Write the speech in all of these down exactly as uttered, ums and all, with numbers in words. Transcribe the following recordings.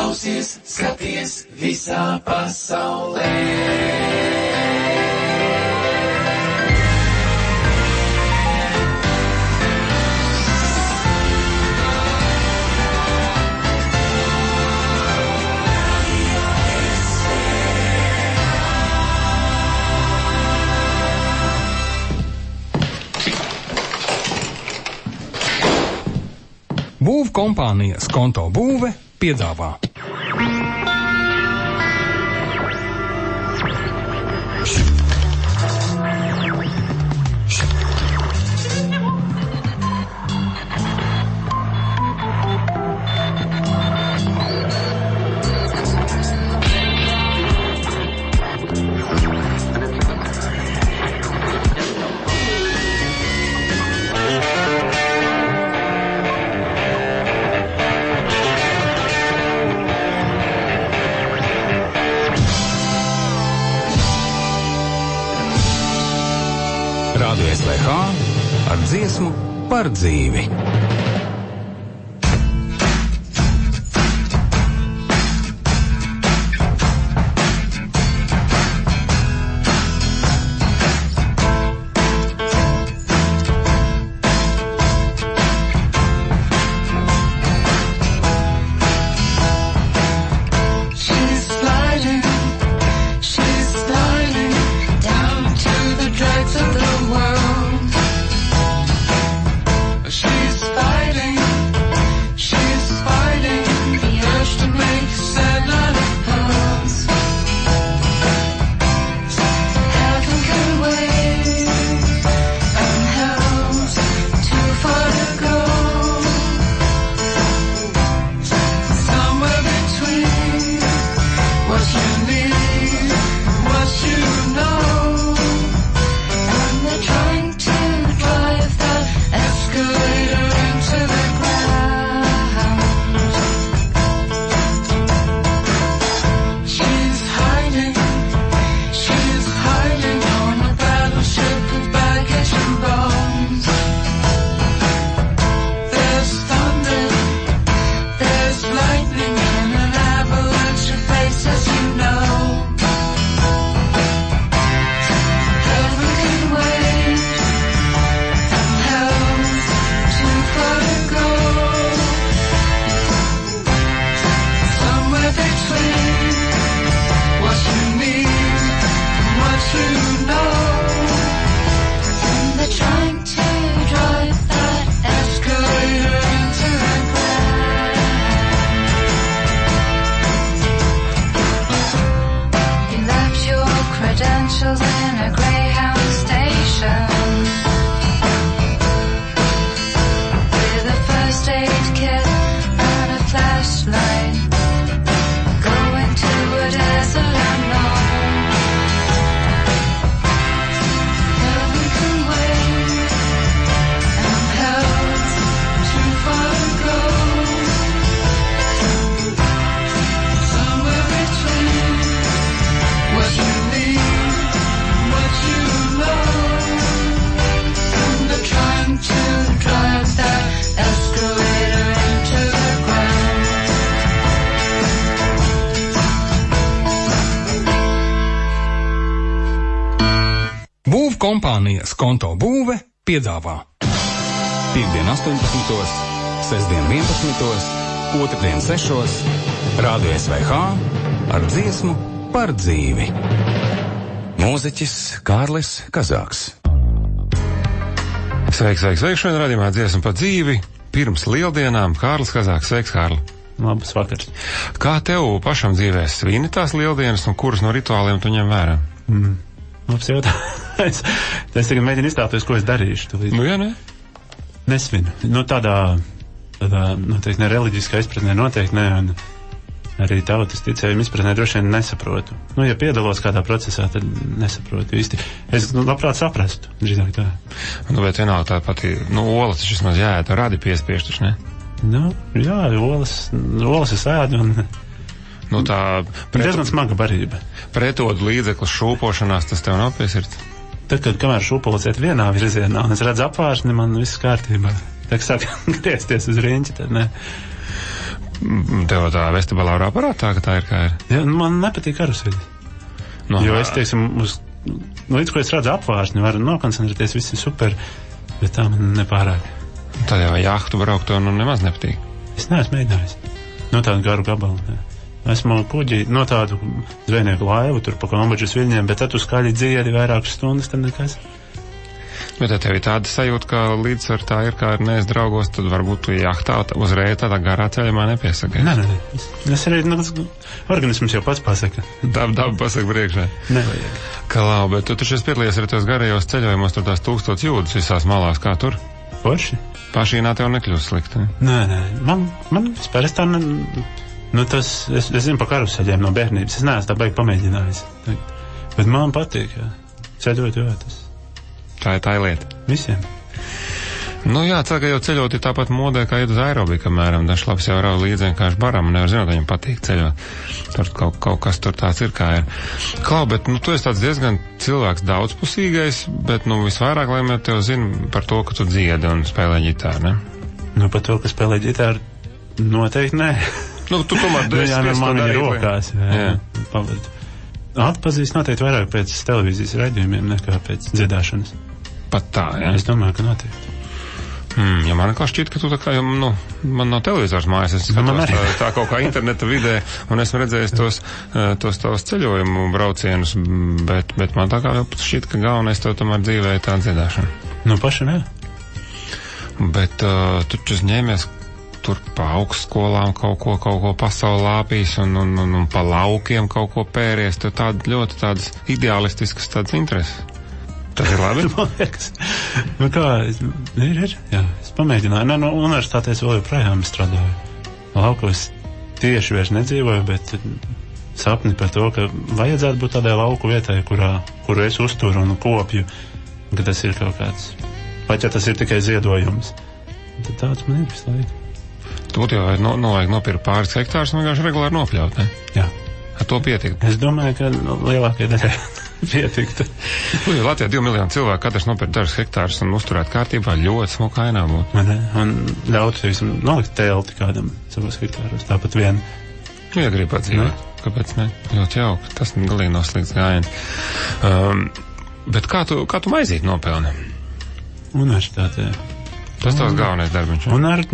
klausies, skaties visā pasaulē. Būvkompānija Skonto Būve piedāvā. Radio S V H ar dziesmu par dzīvi. Kompānija Skonto Būve piedāvā. Piektdien astoņpadsmitos, sestdien vienpadsmitos, otrdien sešos, Radio S V H ar dziesmu par dzīvi. Mūziķis Kārlis Kazāks. Sveiks, sveiks, sveiks, šodien radījumā dziesmu par dzīvi. Pirms lieldienām Kārlis Kazāks. Sveiks, Kārli. Labs vakars. Kā tev pašam dzīvē svini tās lieldienas un kuras no rituāliem tu ņem vērā? Mm. Labs jautājums. es, es tagad mēģinu izstāstīties, ko es darīšu. Tūlīt. Nu, jā, ne? Nesvinu. Nu, tādā, tādā, noteikti ne reliģiskā izpratnē, noteikti ne, un arī tautas ticējuma izpratnē droši vien nesaprotu. Nu, ja piedalos kādā procesā, tad nesaprotu īsti. Es nu, labprāt saprastu, drīzāk tā. Nu, bet vienalga tā pati, nu, olas taču vismaz jāēd, radi piespiešt, taču, ne? Nu, jā, olas, olas es ēdu, un... Nu, tā... Pretu, diezgan smaga barība. Pretodu līdzeklis šūpošanās, tas tev nav piesirds? Tad, kad kamēr šūpolis iet vienā virzienā, un es redzu apvāršni, man viss kārtībā. Tā kā sāk griezties uz riņķi, tad ne. Tev tā vestibalāra aparātā, ka tā ir kā ir? Jā, man nepatīk karuseļi. No, jo es, teiksim, uz, līdz ko es redzu apvāršņu, varu nokoncentrēties, viss ir super, bet tā man nepārāk. Tad jau jahtu braukt, to nu nemaz nepatīk. Es neesmu mēģinājis. No tādu garu gabalu. Ne. Esmu kuģi, no tādu zvejnieku laivu, tur pa Kambodžas viļņiem, bet tad tu skaļi dziedi vairākas stundas, tad nekas. Bet ja tev ir tāda sajūta, ka līdzsvar tā ir, kā ir nees draugos, tad varbūt tu jahtā uzreiz tādā garā ceļamā nepiesaka. Nē, nē, nē. Es, es arī, nu, organisms jau pats pasaka. Daba, daba pasaka priekšā. Nevajag. Kā bet tu taču esi piedalījies arī tos garajos ceļojumos, tur tās tūkstots jūdas visās malās, kā tur? Forši? Pašīnā tev nekļūst slikti, ne? Nē, nē, man, man vispār es tā, ne, nu tas, es, es zinu pa karuseļiem no bērnības, es neesmu tā baigi pamēģinājis. Bet man patīk, jā. Ceļot, jā, tas. Tā ir tā ir lieta. Visiem. Nu jā, ceļ, ka jau ceļot ir tāpat modē, kā iet uz aerobiku, kamēram dažs labs jau rauj līdzi vienkārši baram, un nevar zināt, viņam patīk ceļot. Tur kaut, kaut kas tur tāds ir, kā ir. Klau, bet, nu, tu esi tāds diezgan cilvēks daudzpusīgais, bet, nu, visvairāk, lai mēs tev zinu par to, ka tu dziedi un spēlē ģitāru, ne? Nu, par to, ka spēlē ģitāru, noteikti nē. Nu, tu tomēr nu, jā, nu, man viņa rokās, jā. jā. Pavadu. Atpazīst noteikti vairāk pēc televīzijas raidījumiem nekā pēc dziedāšanas. Pat tā, jā? Es domāju, ka noteikti. Hmm, ja man kā šķiet, ka tu tā kā, nu, man nav televizors mājas, es skatos tā, tā kaut kā interneta vidē, un esmu redzējis tos, tos tavus ceļojumu braucienus, bet, bet man tā kā šķiet, ka galvenais tev tomēr dzīvē ir tā dziedāšana. Nu, paši, ne? Bet uh, tu taču ņēmies tur pa augstskolām kaut ko, kaut ko pasauli lāpīs un, un, un, un pa laukiem kaut ko pēries, tev tāda ļoti tādas ideālistiskas tādas intereses. Tas ir labi? Man liekas. Nu kā, ir, ir, jā, es pamēģināju. Nē, no universitātēs vēl joprojām strādāju. Laukos tieši vairs nedzīvoju, bet sapni par to, ka vajadzētu būt tādai lauku vietai, kurā, kuru es uzturu un kopju, ka tas ir kaut kāds, pat ja tas ir tikai ziedojums. Tad tāds man ir visu laiku. Tu jau vajag no, no, vajag nopirkt pāris hektārus un vienkārši regulāri nopļaut, ne? Jā. Ar to pietikt. Es domāju, ka lielākajai daļai pietiktu. Nu, jo Latvijā divi miljoni cilvēku, katrs nopirkt dažus hektārus un uzturēt kārtībā, ļoti smuka ainā būtu. Un ļaut, teiksim, nolikt telti kādam savos hektāros, tāpat vien. Nu, ja grib atdzīvot, kāpēc ne? Ļoti jauki, tas galīgi nav slikts gājiens. Um, bet kā tu, kā tu maizīt nopelni? Universitātē. Tas tavs galvenais darbiņš. Un ar...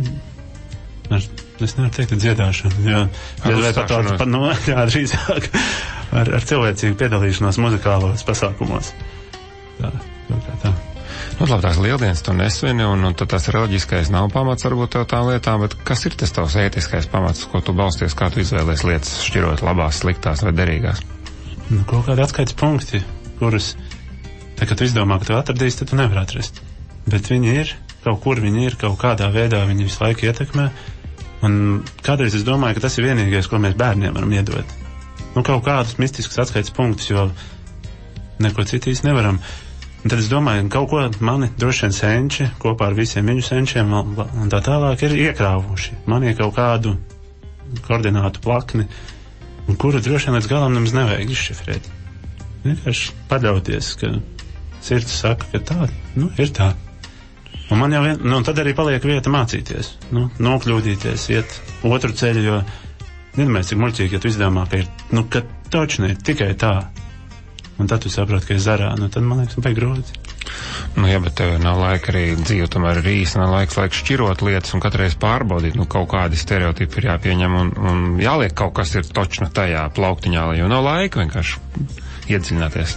ar es nevaru teikt, ka dziedāšana, jo, ja pat tāds, pat, nu, jā, drīzāk ar, ar cilvēcīgu piedalīšanos muzikālos pasākumos. Tā, kaut kā tā. Nu, labi, tās lieldienas tu nesvini, un, un tad tas reliģiskais nav pamats varbūt tev tām lietām, bet kas ir tas tavs ētiskais pamats, ko tu balsties, kā tu izvēlies lietas, šķirot labās, sliktās vai derīgās? Nu, kaut kādi atskaites punkti, kurus, tā, kad tu izdomā, ka tu atradīsi, tad tu nevar atrast. Bet viņi ir, kaut kur viņi ir, kaut kādā veidā viņi visu laiku ietekmē. Un kādreiz es domāju, ka tas ir vienīgais, ko mēs bērniem varam iedot. Nu, kaut kādus mistiskus atskaites punktus, jo neko citīs nevaram. Un tad es domāju, kaut ko mani droši vien senči, kopā ar visiem viņu senčiem un tā tālāk ir iekrāvuši. Man ir kaut kādu koordinātu plakni, un kuru droši vien līdz galam nemaz nevajag izšifrēt. Vienkārši paļauties, ka sirds saka, ka tā, nu, ir tā. Un man jau vien, nu, tad arī paliek vieta mācīties, nu, nokļūdīties, iet otru ceļu, jo vienmēr cik muļķīgi, ja tu izdomā, ka ir, nu, ka toči ne ir tikai tā, un tad tu saproti, ka ir zarā, nu, tad man liekas, man pēc grūti. Nu, jā, bet tev nav laika arī dzīve, tomēr ir īsti, nav laiks, laiks šķirot lietas un katreiz pārbaudīt, nu, kaut kādi stereotipi ir jāpieņem un, un jāliek kaut kas ir točna tajā plauktiņā, jo nav laika vienkārši iedziļināties.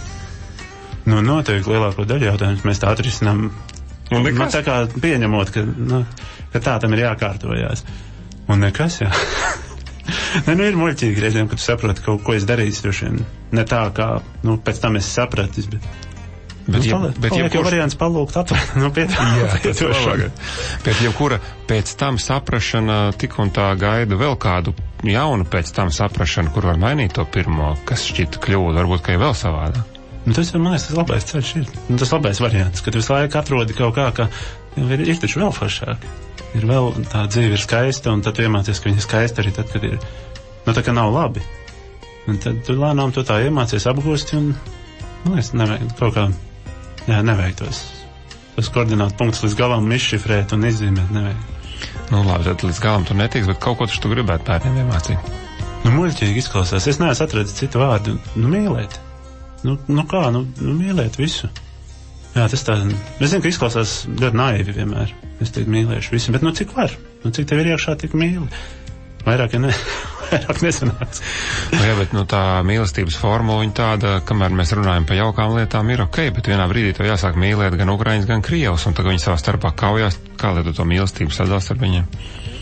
Nu, noteikti lielāko daļu jautājumus mēs tā atrisinām. Un man tā kā pieņemot, ka, nu, ka tā tam ir jākārtojās. Un nekas, jā. ne, nu, ir muļķīgi reizēm, kad tu saproti, kaut ko es darīšu, droši vien. Ne tā, kā, nu, pēc tam es sapratis, bet... Bet, nu, paliek, bet paliek jau variants palūgt atvērt, nu, pietošanu. Bet jebkura pēc tam saprašana tik un tā gaida vēl kādu jaunu pēc tam saprašanu, kur var mainīt to pirmo, kas šķita kļūda, varbūt, ka ir vēl savādā. Nu, tas, man liekas, tas labais ceļš ir. Nu, tas labais variants, kad visu laiku atrodi kaut kā, ka ir, ir taču vēl foršāk. Ir vēl tā dzīve ir skaista, un tad tu iemācies, ka viņa ir skaista arī tad, kad ir, nu, tā kā nav labi. Un tad tu lēnām to tā iemācies apgūst, un, man liekas, nevajag kaut kā, jā, nevajag tos, tos koordinātu punktus līdz galam izšifrēt un izzīmēt, nevajag. Nu, labi, tad līdz galam tu netiks, bet kaut ko taču tu gribētu bērniem iemācīt. Nu, muļķīgi izklausās. Es neesmu atradis citu vārdu. Nu, mīlēt. Nu, nu kā, nu, nu, mīlēt visu. Jā, tas tā... Es zinu, ka izklausās ļoti naivi vienmēr. Es teiktu mīlēšu visu, bet nu cik var? Nu, cik tev ir iekšā, tik mīli? Vairāk, ja ne... Vairāk nesanāks. Nu, jā, bet nu, tā mīlestības formula, viņa tāda, kamēr mēs runājam par jaukām lietām, ir ok, bet vienā brīdī tev jāsāk mīlēt gan Ukraiņas, gan Krievus, un tagad viņi savā starpā kaujās. Kā lai tu to mīlestību sadalās ar viņiem?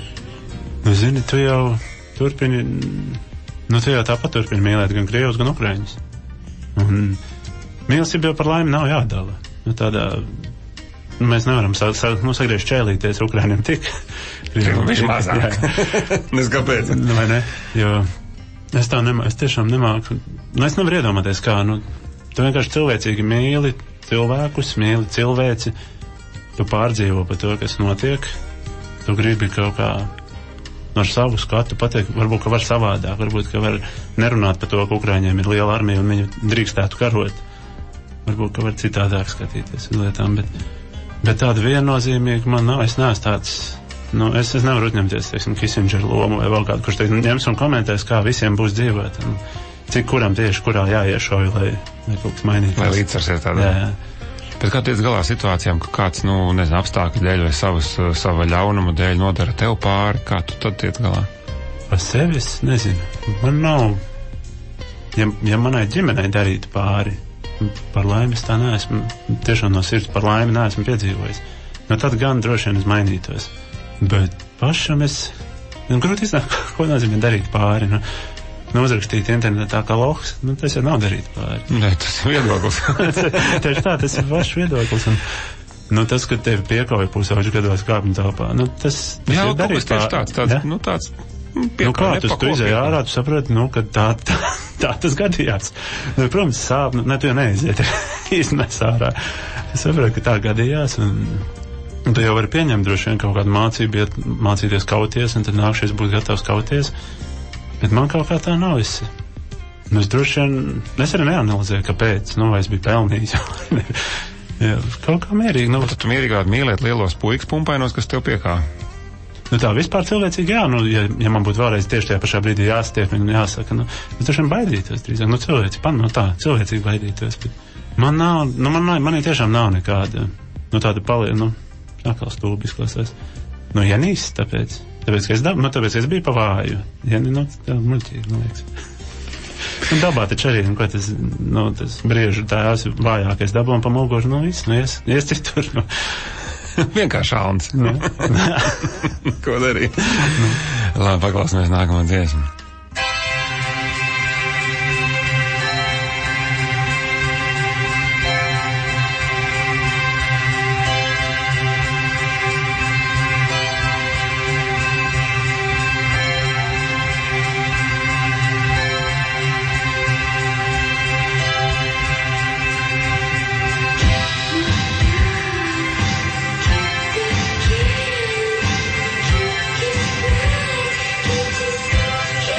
Nu, zini, tu jau turpini... Nu, tu jau tāpat turpini mīlēt gan Krievus, gan Ukraiņus. Un mīlestība jau par laimi nav jādala. Nu, tādā... Nu, mēs nevaram sa, sa, nu, sagriezt čēlīties Ukrainiem tik. Krieviem viņš mazāk. Nes kāpēc? Nu, vai ne? Jo es tā nemā, es tiešām nemāku. Nu, es nevaru iedomāties, kā, nu, tu vienkārši cilvēcīgi mīli cilvēkus, mīli cilvēci, tu pārdzīvo par to, kas notiek, tu gribi kaut kā ar savu skatu pateikt, varbūt, ka var savādāk, varbūt, ka var nerunāt par to, ka Ukraiņiem ir liela armija un viņi drīkstētu karot. Varbūt, ka var citādāk skatīties uz lietām, bet Bet tāda viennozīmīga man nav, es neesmu tāds, nu, es, es nevaru uzņemties, teiksim, Kissinger lomu vai vēl kādu, kurš teikt, ņems un komentēs, kā visiem būs dzīvot, un cik kuram tieši kurā jāiešauj, lai, lai kaut kas mainītos. Lai līdzsvars ir tādā. Jā, jā. Bet kā tiec galā situācijām, ka kāds, nu, nezinu, apstākļu dēļ vai savas, sava ļaunuma dēļ nodara tev pāri, kā tu tad tiec galā? Par sevi es nezinu. Man nav, ja, ja manai ģimenei darītu pāri, par laimi es tā neesmu, tiešām no sirds par laimi neesmu piedzīvojis. Nu tad gan droši vien es mainītos. Bet pašam es, nu grūti iznāk, ko nozīmē darīt pāri, nu, nu uzrakstīt internetā kā lohs, nu tas jau nav darīt pāri. Nē, tas ir viedoklis. Tieši tā, tas ir pašs viedoklis. Un, nu tas, ka tevi piekauja pusauģu gados kāpņu telpā, nu tas, tas jā, ir darīt pāri. Tāds, tāds, ja? nu tāds, nu kā, tu, tu izēji ārā, tu saproti, nu, ka tā, tā, tā tas gadījās. Nu, protams, sāp, nu, ne, tu jau neaiziet, iznes ārā. Es saprotu, ka tā gadījās, un, un tu jau vari pieņemt droši vien kaut kādu mācību, iet, mācīties kauties, un tad nākšies būt gatavs kauties. Bet man kaut kā tā nav. Es, nu, es droši vien, es arī neanalizēju, kāpēc, nu, vai es biju pelnījis. Jā, kaut kā mierīgi. Nu, tad tu mierīgi varētu mīlēt lielos puikas pumpainos, kas tev piekā. Nu tā vispār cilvēcīgi, jā, nu, ja, ja man būtu vēlreiz tieši tajā pašā brīdī jāstiep un jāsaka, nu, es tiešām baidītos drīzāk, nu, cilvēci, pan, nu, tā, cilvēcīgi baidītos, bet man nav, nu, man, man tiešām nav nekāda, nu, tāda palie, nu, atkal stūbi izklausās, nu, ja nīs, tāpēc, tāpēc, ka es dab, nu, tāpēc, ka es biju pa vāju, ja, nu, tā muļķīgi, man liekas. Un dabā taču arī, nu, ko tas, nu, tas briežu tās vājākais dabā un pa mugožu, nu, viss, nu, ies, ies citur, nu. Vienkārši šauns. Ko darīt? Labi, paklausamies nākamo dziesmu. Keep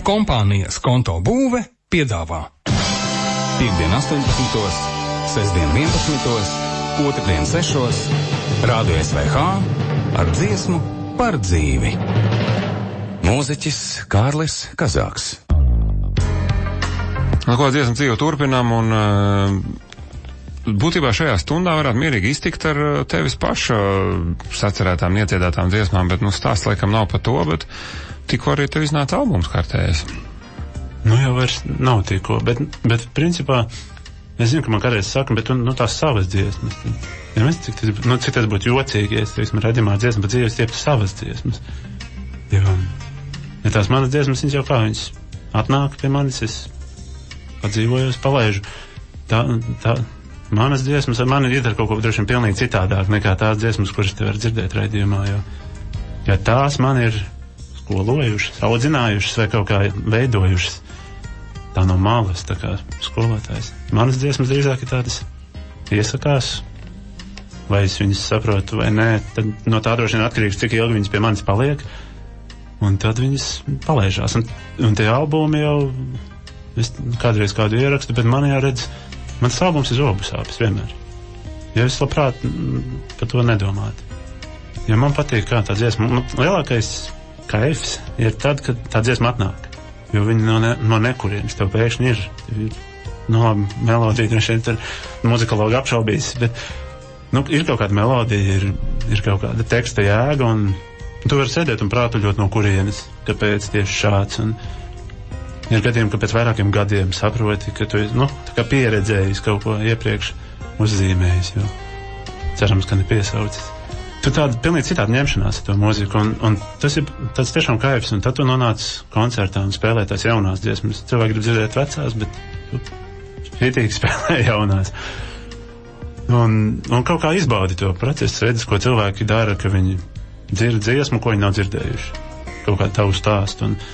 kompānijas Konto būve piedāvā Piektdien astoņpadsmitos, sestdien vienpadsmitos, otrdien sešos, Rādio S V H ar dziesmu par dzīvi. Mūziķis Kārlis Kazāks. Nu, ko dziesmu dzīvu turpinām, un uh, būtībā šajā stundā varētu mierīgi iztikt ar tevis paša sacerētām, ieciedātām dziesmām, bet, nu, stāsts laikam nav par to, bet tikko arī tev iznāca albums kārtējies. Nu, jau vairs nav tikko, bet, bet, principā, es zinu, ka man kādreiz saka, bet, nu, tās savas dziesmas. Ja mēs, cik tas, nu, cik tas būtu jocīgi, ja es, teiksim, redzamā dziesma, bet dzīves tieptu savas dziesmas. Jo, ja tās manas dziesmas, viņas jau kā, viņas atnāk pie manis, es padzīvojos, palaižu. Tā, tā, manas dziesmas ar mani iedara kaut ko droši vien pilnīgi citādāk nekā tās dziesmas, kuras te var dzirdēt raidījumā, jo, ja tās man ir skolojušas, audzinājušas vai kaut kā veidojušas, tā no malas, tā kā skolotājs. Manas dziesmas drīzāk ir tādas iesakās, vai es viņas saprotu vai nē, tad no tā droši vien atkarīgs, cik ilgi viņas pie manis paliek, un tad viņas palaižās. Un, un tie albumi jau, es kādreiz kādu ierakstu, bet man jāredz, mans albums ir zobu sāpes vienmēr. Ja es labprāt par to nedomātu. Ja man patīk kā tā dziesma, man lielākais kaifs ir tad, kad tā dziesma atnāk. Jo viņi no, ne, no nekurienes tev pēkšņi ir. ir no melodija, droši vien tur muzikologi apšaubīs, bet nu, ir kaut kāda melodija, ir, ir kaut kāda teksta jēga, un tu vari sēdēt un prātuļot no kurienes, kāpēc tieši šāds. Un ir gadījumi, ka pēc vairākiem gadiem saproti, ka tu, nu, tā kā pieredzējis kaut ko iepriekš uzzīmējis, jo cerams, ka nepiesaucis. Tu tāda pilnīgi citādi ņemšanās ar to mūziku, un, un tas ir tāds tiešām kaifs, un tad tu nonāc koncertā un spēlē tās jaunās dziesmas. Cilvēki grib dzirdēt vecās, bet tu šitīgi spēlē jaunās. Un, un kaut kā izbaudi to procesu, redz, ko cilvēki dara, ka viņi dzird dziesmu, ko viņi nav dzirdējuši. Kaut kā tavu stāstu, un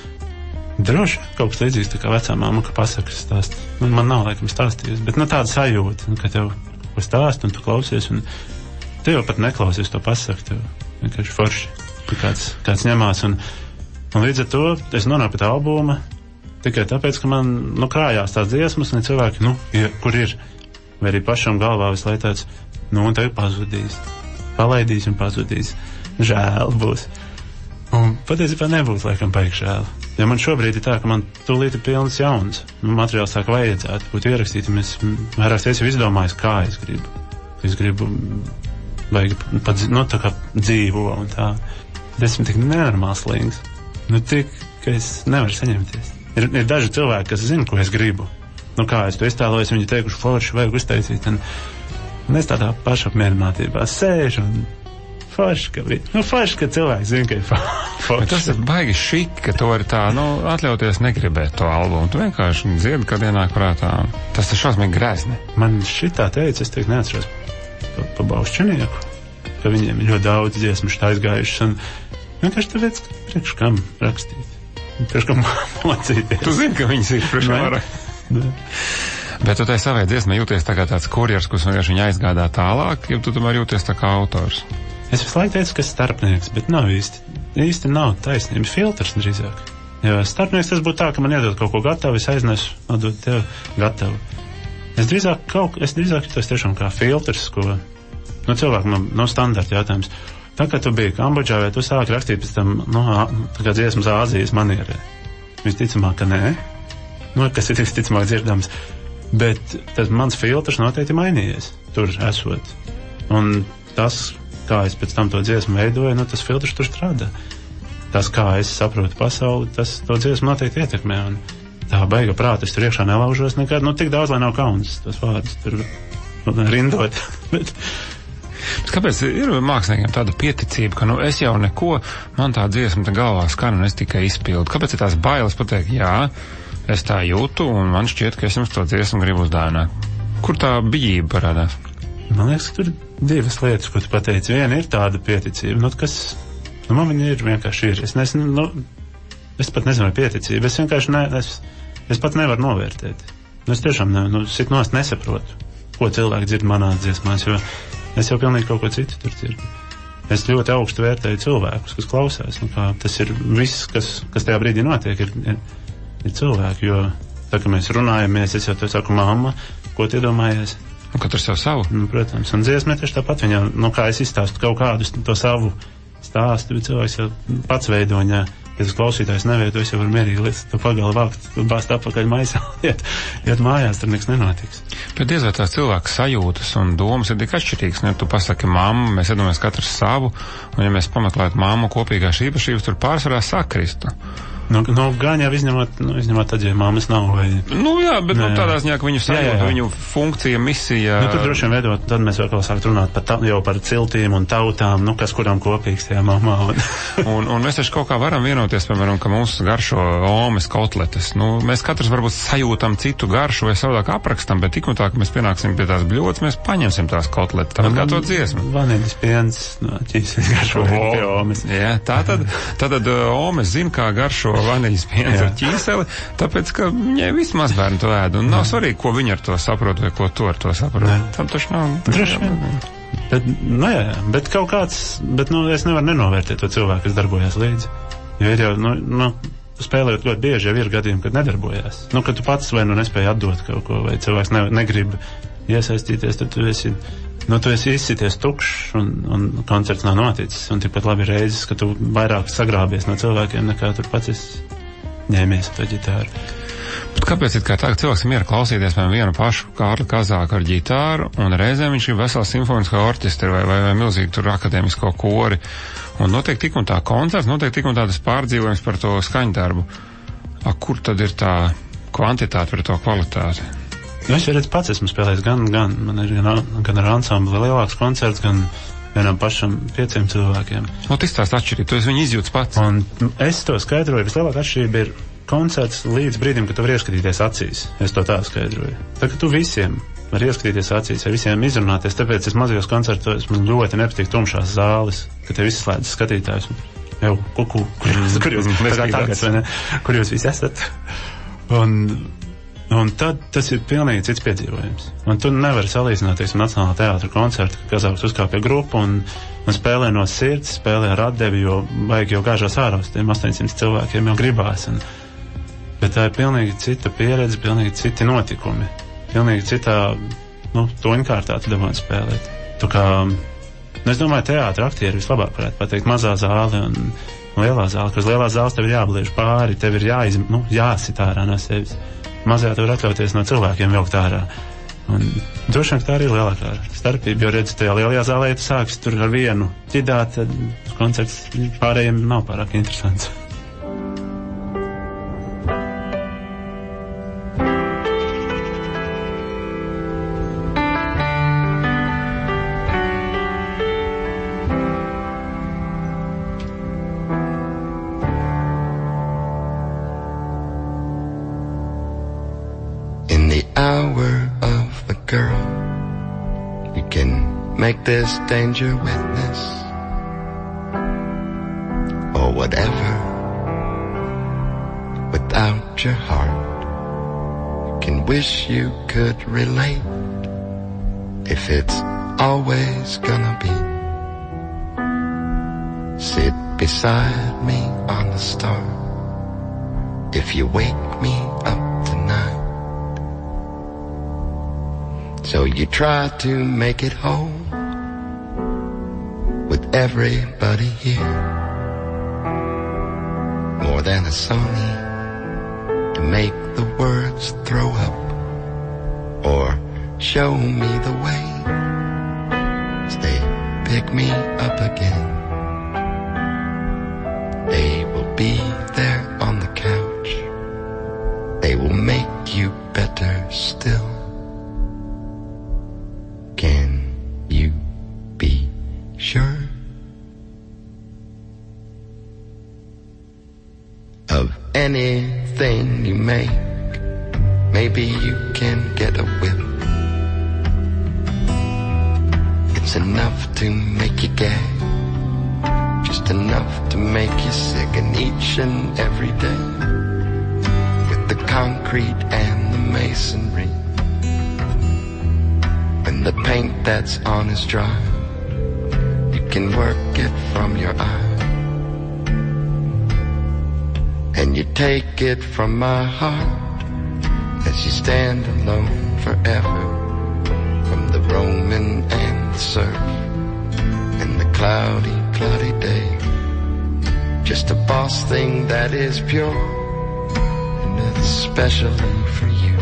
droši kaut kas līdzīgs, tā kā vecā mamma, ka pasaka stāst. Nu, man nav laikam stāstījusi, bet nu tāda sajūta, ka tev ko stāst, un tu klausies, un tu jau pat neklausies to pasaku, tev vienkārši forši, ka kāds, kāds ņemās, un, un līdz ar to es nonāku pie tā albuma tikai tāpēc, ka man, nu, krājās tās dziesmas, un cilvēki, nu, ja, kur ir, vai arī pašam galvā visu laiku tāds, nu, un tev pazudīs, palaidīs un pazudīs, žēl būs. Un patiesībā nebūs, laikam, baigi žēl. Ja man šobrīd ir tā, ka man tūlīt ir pilnas jaunas, nu, materiāls tā, ka vajadzētu būt ierakstīt, un es vairākas reizes jau izdomājis, kā es gribu. Es gribu, vajag, pat, nu, tā kā dzīvo, un tā. Esmu tik nenormāls slings. Nu, tik, ka es nevaru saņemties. Ir, ir daži cilvēki, kas zina, ko es gribu. Nu, kā es to iztēlojos, viņi teikuši, forši, vajag uztaisīt, un, un es tādā pašapmierinātībā sēžu, un forši, ka, nu, forši, ka cilvēki zina, ka ir forši. Bet tas ir baigi šik, ka tu vari tā, nu, atļauties negribēt to albumu. Tu vienkārši dziedi, kad ienāk prātā. Tas ir šausmīgi grēzni. Man šitā teica, es teikt neatceros pa, pa Baušķinieku, ka viņiem ir ļoti daudz dziesmu šitā aizgājušas, un vienkārši tāpēc, ka priekš kam rakstīt. Priekš kam mocīties. Tu zini, ka viņas ir priekš kam rakstīt. Bet tu tai savai dziesmai jūties tā kā tāds kurjers, kurš vienkārši viņa aizgādā tālāk, ja tu tomēr jūties tā kā autors. Es visu laiku teicu, ka starpnieks, bet nav īsti. Īsti nav taisnība. Filtrs drīzāk. Jo starpnieks tas būtu tā, ka man iedod kaut ko gatavu, es aiznesu, atdod tev gatavu. Es drīzāk kaut, es drīzāk jūtos tiešām kā filtrs, ko, nu, cilvēku man nav standarta jautājums. Tā kā tu biji Kambodžā, vai tu sāki rakstīt pēc tam, nu, tā kā dziesmas Āzijas manierē. Visticamāk, ka nē. Nu, kas ir visticamāk dzirdams. Bet tas mans filtrs noteikti mainījies tur esot. Un tas, kā es pēc tam to dziesmu veidoju, nu, tas filtrs tur strādā. Tas, kā es saprotu pasauli, tas to dziesmu noteikti ietekmē. Un tā baiga prāta, es tur iekšā nelaužos nekad, nu, tik daudz, lai nav kauns tos vārdus tur, nu, rindot. Bet kāpēc ir māksliniekiem tāda pieticība, ka, nu, es jau neko, man tā dziesma tā galvā skan un es tikai izpildu? Kāpēc ir tās bailes pateikt, jā, es tā jūtu un man šķiet, ka es jums to dziesmu gribu uzdāvināt? Kur tā bijība parādās? Man liekas, ka tur ir divas lietas, ko tu pateici. Viena ir tāda pieticība, nu, kas, nu, man viņa ir vienkārši ir. Es, nes, nu, es pat nezinu, vai pieticība. Es vienkārši, ne, es, es pat nevaru novērtēt. Nu, es tiešām, ne, nu, sit nost nesaprotu, ko cilvēki dzird manās dziesmās, jo es jau pilnīgi kaut ko citu tur dzirdu. Es ļoti augstu vērtēju cilvēkus, kas klausās. Nu, kā, tas ir viss, kas, kas tajā brīdī notiek. Ir, ir, ir cilvēki, jo tā, ka mēs runājamies, es jau tev saku, mamma, ko tu iedomājies? Un katrs jau savu. Nu, protams, un dziesma tieši tāpat viņam, nu, kā es izstāstu kaut kādus to savu stāstu, bet cilvēks jau pats veidoņā, ja tas klausītājs neveido, es jau varu mierīgi līdz to pagalu vākt, bāst apakaļ maisā, iet, iet mājās, tad nekas nenotiks. Bet diez vai tās cilvēku sajūtas un domas ir tik atšķirīgas, ne? Tu pasaki mammu, mēs iedomājamies katrs savu, un ja mēs pameklētu mammu kopīgās īpašības, tur pārsvarā sakristu. Nu, nu, gan jau izņemot, nu, izņemot tad, ja mammas nav, vai... Nu, jā, bet Nē, nu, tādā ziņā, ka viņu sajūta, viņu funkcija, misija... Nu, tur droši vien veidot, tad mēs vēl sākt runāt par ta, jau par ciltīm un tautām, nu, kas kuram kopīgs tajā mamā. Un, un, un mēs taču kaut kā varam vienoties, piemēram, ka mums garšo omes kotletes. Nu, mēs katrs varbūt sajūtam citu garšu vai savādāk aprakstam, bet tik un tā, ka mēs pienāksim pie tās bļodas, mēs paņemsim tās kotletes. Tāpat kā to dziesmu. Vaniļas piens, no, ķīsīs garšo pie omes. Jā, tā tad, tātad omes zina, kā garšo vaniļas piens ar ķīseli, tāpēc, ka viņai viss mazbērni to ēd, un nav svarīgi, ko viņi ar to saprot, vai ko tu ar to saprot. Tam taču nav... Droši vien. Bet, nu jā, jā, bet kaut kāds, bet, nu, es nevaru nenovērtēt to cilvēku, kas darbojās līdzi. Jo ir jau, nu, nu, spēlējot ļoti bieži jau ir gadījumi, kad nedarbojās. Nu, kad tu pats vai nu nespēji atdot kaut ko, vai cilvēks ne, negrib iesaistīties, tad tu esi... Nu, tu esi izsities tukšs un, un koncerts nav noticis, un tikpat labi reizes, ka tu vairāk sagrābies no cilvēkiem, nekā tur pats esi ņēmies ar to ģitāru. Bet kāpēc ir kā tā, ka cilvēks ir miera klausīties piemēram vienu pašu Kārli Kazāku ar ģitāru, un reizēm viņš ir vesela simfoniskā orķestra vai, vai, vai milzīgi tur akadēmisko kori, un notiek tik un tā koncerts, notiek tik un tādas pārdzīvojums par to skaņdarbu. A, kur tad ir tā kvantitāte par to kvalitāti? Nu, es jau redzu pats esmu spēlējis gan, gan, man ir gan, gan ar ansambli lielāks koncerts, gan vienam pašam pieciem cilvēkiem. O, tas tās atšķirība, tu esi viņu izjūts pats. Un es to skaidroju, vislielākā atšķirība ir koncerts līdz brīdim, kad tu vari ieskatīties acīs. Es to tā skaidroju. Tā, ka tu visiem vari ieskatīties acīs, vai visiem izrunāties, tāpēc es mazajos koncertos man ļoti nepatīk tumšās zāles, ka te visi slēdz skatītājus. Jau, kuku, kur jūs, kur jūs, tā kā tagad, vai ne? Kur jūs visi esat? Un... Un tad tas ir pilnīgi cits piedzīvojums. Un tu nevari salīdzināt, teiksim, Nacionālā teātra koncertu, ka Kazāks uzkāpja grupu un, un spēlē no sirds, spēlē ar atdevi, jo vajag jau gāžās ārā uz tiem astoņsimt cilvēkiem jau gribās. Un, bet tā ir pilnīgi cita pieredze, pilnīgi citi notikumi. Pilnīgi citā, nu, toņkārtā tu dabūji spēlēt. Tu kā, nu, es domāju, teātra aktieri vislabāk varētu pateikt, mazā zāle un lielā zāle, ka uz lielā zāles tev ir jābliež pāri, tev ir jāiz, nu, jāsit ārā no sevis. Mazajā tu var atļauties no cilvēkiem vilkt ārā. Un droši vien, ka tā arī ir lielākā starpība, jo redzi, tajā lielajā zālē, ja tu sāksi tur ar vienu ķidāt, tad koncerts pārējiem nav pārāk interesants. Make this danger witness or whatever. Without your heart, you can wish you could relate. If it's always gonna be, sit beside me on the star. If you wake me up tonight, so you try to make it home with everybody here. More than a Sony to make the words throw up or show me the way. Stay, pick me up again. They will be there on the couch. They will make you better still. Can you be sure of anything you make? Maybe you can get a whip. It's enough to make you gag, just enough to make you sick. And each and every day, with the concrete and the masonry, when the paint that's on is dry, you can work it from your eye. and you take it from my heart as you stand alone forever from the Roman and the surf and the cloudy, cloudy day. Just a boss thing that is pure and especially for you.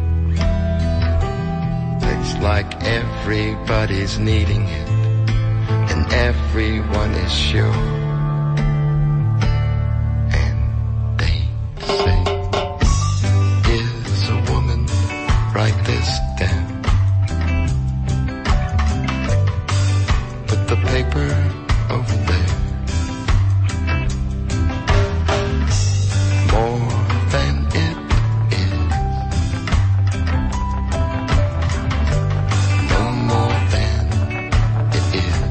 It's like everybody's needing it and everyone is sure. And they say, is a woman, write this down. Put the paper over there. More than it is. No more than it is.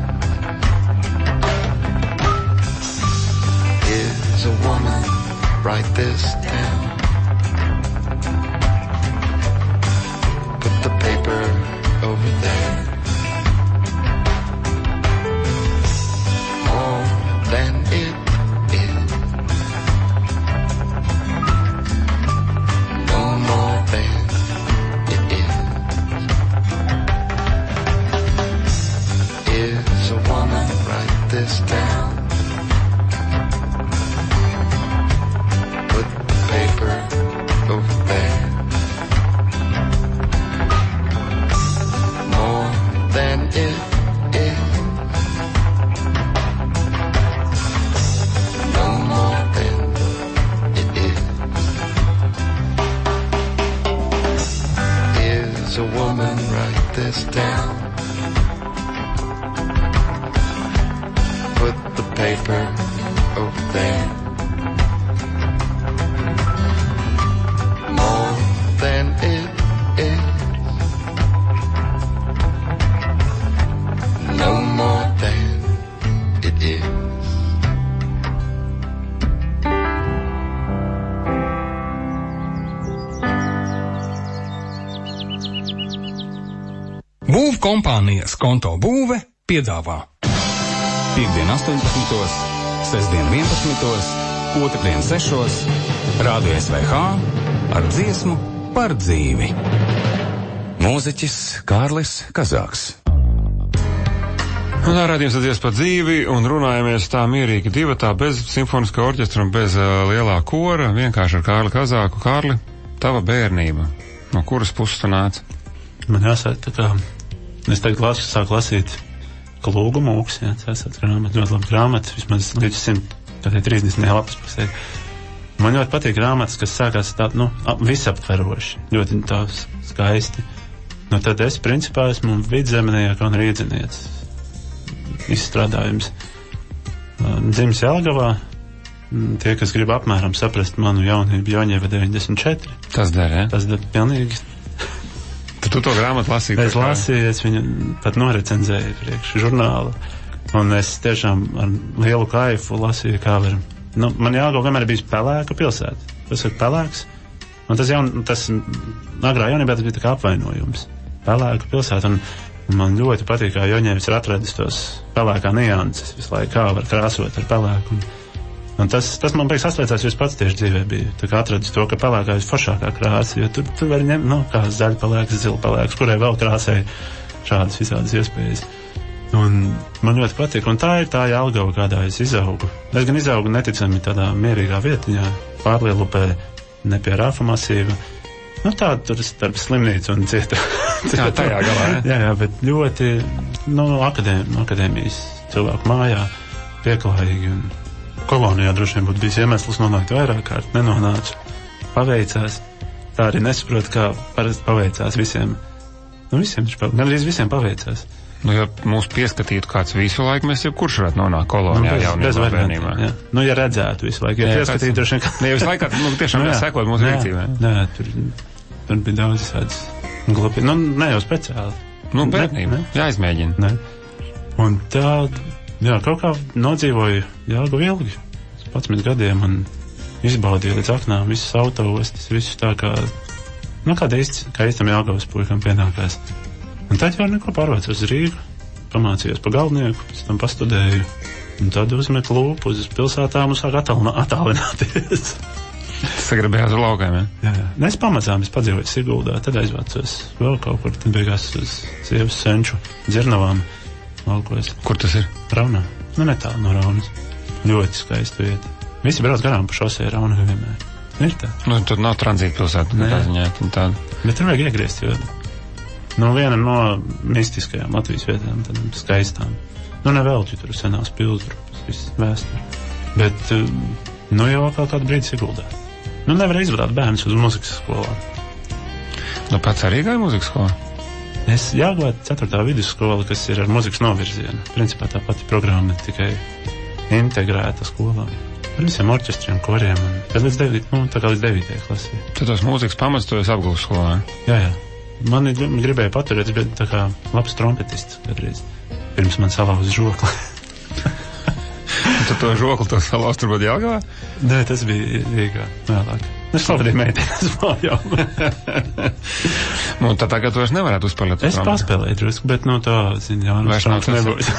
Is a woman, write this down. Put the paper over there. More than it is. No more than it is. Is a woman, write this down. Put the paper over there. More than it is. No more than it is. Is a woman, write this down. Put the paper over there. More than it is. No more than it is. Būv kompānijas Konto būve piedāvā Piektdien astoņpadsmitos, sestdien vienpadsmitos, otrdien sešos, Rādio S V H ar dziesmu par dzīvi. Mūziķis Kārlis Kazāks. Un tā rādījums atdzies par dzīvi un runājamies tā mierīgi divatā, bez simfoniskā orķestra un bez uh, lielā kora, vienkārši ar Kārli Kazāku. Kārli, tava bērnība, no kuras puses tu nāc? Man jāsaka, tā kā es tagad lasu, sāku lasīt Klūgu mūks, jā, tas ir grāmata, ļoti labi grāmata, vismaz līdz simt, tātad trīsdesmit lapas pusē. Man ļoti patīk grāmatas, kas sākās tā, nu, visaptveroši, ļoti tā skaisti. Nu, tad es, principā, esmu vidzemnieka un rīdzinieces izstrādājums. Dzimis Jelgavā, tie, kas grib apmēram saprast manu jaunību, Joņeva deviņdesmit četri. Tas der, ja? Tas der pilnīgi. Tad tu to grāmatu lasīji? Es lasīju, es viņu pat norecenzēju priekš žurnālu. Un es tiešām ar lielu kaifu lasīju, kā var. Nu, man Jelgava vienmēr ir bijis pelēka pilsēta. Tas ir pelēks. Un tas jaun, tas agrā jaunībā tas bija tā kā apvainojums. Pelēka pilsēta. Un, un man ļoti patīk, kā Joņevs ir atradis tos pelēkā nianses visu laiku, kā var krāsot ar pelēku. Un, un tas, tas man beigas atslēdzās, jo es pats tieši dzīvē biju. Tā kā atradis to, ka pelēkā ir foršākā krāsa, jo tur, tur var ņemt, nu, kā zaļa pelēks, zila pelēks, kurai vēl krāsēja šādas visādas iespējas. Un man ļoti patīk, un tā ir tā Jelgava, kādā es izaugu. Es gan izaugu neticami tādā mierīgā vietiņā, Pārlielupē, ne pie Rāfa masīva. Nu, tāda tur starp slimnīcu un cieta. Jā, tajā galā, ja? Jā, jā, bet ļoti, nu, akadēm, akadēmijas cilvēku mājā, pieklājīgi, un kolonijā droši vien būtu bijis iemesls nonākt vairāk kārt, nenonācu. Paveicās. Tā arī nesaprot, kā parasti paveicās visiem. Nu, visiem, gandrīz visiem paveicās. Nu, ja mūs pieskatītu kāds visu laiku, mēs jebkurš varētu nonākt kolonijā, nu, jaunībā, bērnībā. Jā. Nu, ja redzētu visu laiku, ja, ja pieskatītu droši vien, ka... Ne, visu laiku, nu, tiešām nu, sekot mūsu rīcībai. Nē, tur, tur bija daudz tādas glupi. Nu, ne jau speciāli. Nu, bērnība. Jāizmēģina. Ne. Un tā, jā, kaut kā nodzīvoju Jelgavu ilgi, padsmit gadiem, un izbaudīju līdz aknām visas autoostas, visu tā kā, nu, kā īsti, kā īstam Jelgavas puikam pienākās. Un tad jau neko pārvācos uz Rīgu, pamācījos pa galvnieku, pēc tam pastudēju, un tad uzmetu lūpu uz pilsētām un sāku attālināties. Sagribējās uz laukām, ja? Jā, jā. Es pamazām, es padzīvoju Siguldā, tad aizvācos vēl kaut kur, tad beigās uz sievas senču Dzirnavām laukos. Kur tas ir? Raunā. Nu, netālu no Raunas. Ļoti skaista vieta. Visi brauc garām pa šosei Raunā vienmēr. Ir tā. Nu, tur nav tranzīta pilsēta. Tā ziņā, tā. Bet tur vajag iegriezt, jo no viena no mistiskajām Latvijas vietām, tādām skaistām. Nu, nevelķi tur senās pilsdrupas, viss vēsturi. Bet, nu, jau kaut kādu brīdi Siguldā. Nu, nevar izvadāt bērnus uz muzikas skolām. Nu, pats arī gāja muzikas skolā? Es jāglāt ceturtā vidusskola, kas ir ar muzikas novirzienu. Principā tā pati programma, tikai integrēta skolā. Ar visiem orķestriem, koriem. Un tad līdz devīt, nu, tā kā līdz devītajai klasē. Tad tos muzikas pamats tu esi apgūst skolā? Jā, jā. Mani gribēja paturēt, bet tā kā labs trompetists kādreiz. Pirms man salauz žokli. Tu to žokli to salauz turbūt Jelgavā? Nē, tas bija Rīgā vēlāk. Es slavadīju meitenes mājām. Nu, tā tagad tu vairs nevarētu uzspēlēt. Es paspēlēju drusku, bet no tā, zini, jā, vairs nav tas nebūs.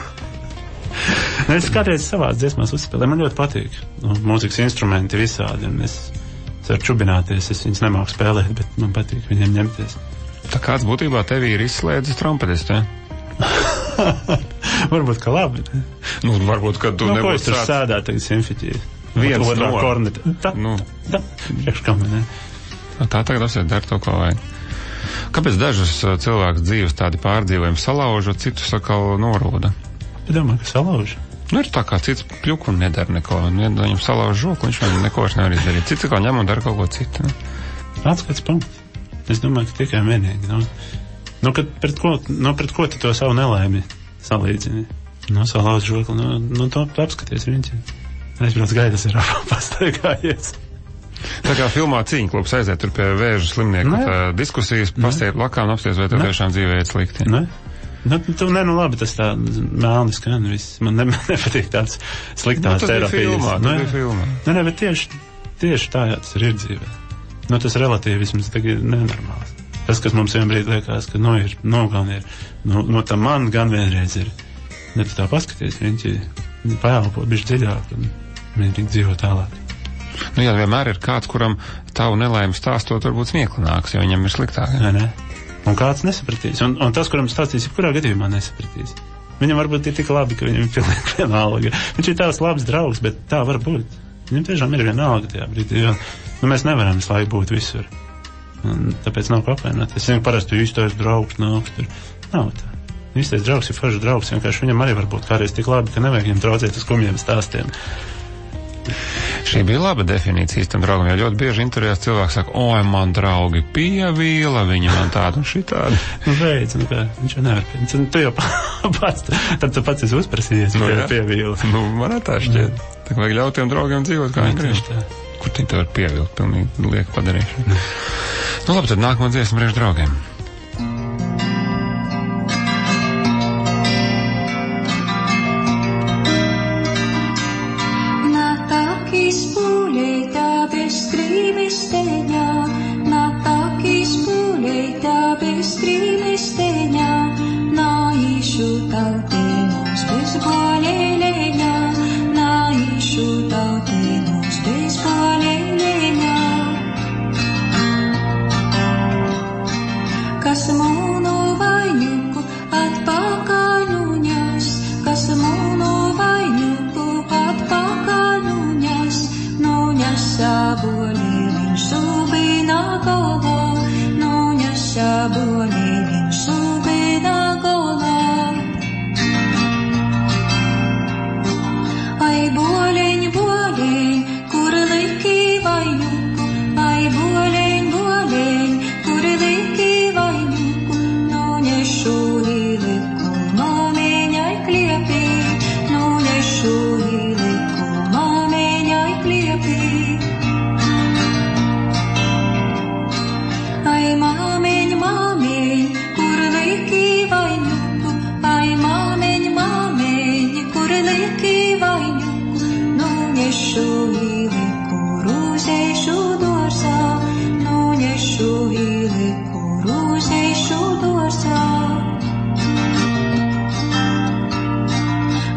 Es kādreiz savās dziesmās uzspēlēju, man ļoti patīk. Nu, mūzikas instrumenti visādi, un es ceru čubināties, es viņus nemāku spēlēt, bet man patīk viņiem ņemties. Tā kāds būtībā tevī ir izslēdzis trompetistu, ja? Varbūt, ka labi. Nu, varbūt, ka tu nu, nebūtu ko es tur sāc... sēdā tagad simfiķī? Viens otrā no... korneta. Tā, nu. tā, priekš kam, ne? Tā tagad asiet dar to, ko vajag. Kāpēc dažus cilvēkus dzīves tādi pārdzīvojumi salauž, citus atkal norūda? Es domāju, ka salauž. Nu, ir tā kā cits pļuk un nedara neko. Viņam salauž žoku, viņš man neko vairs nevar izdarīt. Cits atkal ņem un dara kaut ko citu. Ne? Atskats punkts. Es domāju, ka tikai vienīgi. Nu, nu, kad pret ko, nu, pret ko tu to savu nelaimi salīdzini? Nu, salauž žokli, nu, nu to apskaties viņš. Aizbrauc gaidas ir pastaigājies. Tā kā filmā Cīņa klubs aiziet tur pie vēža slimnieku diskusijas, pastiet lakā un apsties, vai tev tiešām dzīvē iet slikti. Ne? Nu, tu, ne, nu labi, tas tā mēlni skan, viss. Man ne, nepatīk tāds sliktās nu, terapijas. Filmā, ne, tas bija filmā. Ne, ne, bet tieši, tieši tā, jā, tas ir dzīvē. Nu, tas relativisms tagad ir nenormāls. Tas, kas mums vienbrīd liekas, ka, nu, ir, nu, gan ir, nu, nu tā man gan vienreiz ir. Ne, tu tā paskaties, viņš paelpo bišķi dziļāk un viņš dzīvo tālāk. Nu, jā, vienmēr ir kāds, kuram tavu nelaimes stāstot varbūt smieklināks, jo viņam ir sliktāk. Ne, ne. Un kāds nesapratīs. Un, un tas, kuram stāstīs, jebkurā gadījumā nesapratīs. Viņam varbūt ir tik labi, ka viņam ir pilnīgi vienalga. Viņš ir tās labs draugs, bet tā var būt. Viņam tiešām ir vienalga tajā brīdī, jo nu, mēs nevaram visu laiku būt visur. Un tāpēc nav ko apvainot. Es zinu, parasti īstais draugs nāks tur. Nav tā. Īstais draugs ir foršs draugs, vienkārši viņam arī var būt kādreiz tik labi, ka nevajag viņam traucēt uz kumjiem stāstiem. Šī bija laba definīcija tam draugam, jo ļoti bieži intervijās cilvēks saka, oi, man draugi pievīla, viņa man tādu un šitādu. Nu, beidz, nu kā, viņš jau nevar pievilt. Tu jau pats, tad tu pats esi uzprasījies, nu, ka pievīla. Nu, man tā šķiet. Tā vajag ļaut tiem draugiem dzīvot, kā viņi grib. Kur viņi tev var pievilt, pilnīgi lieka padarīšana. Nu, labi, tad nākamā dziesma priekš draugiem.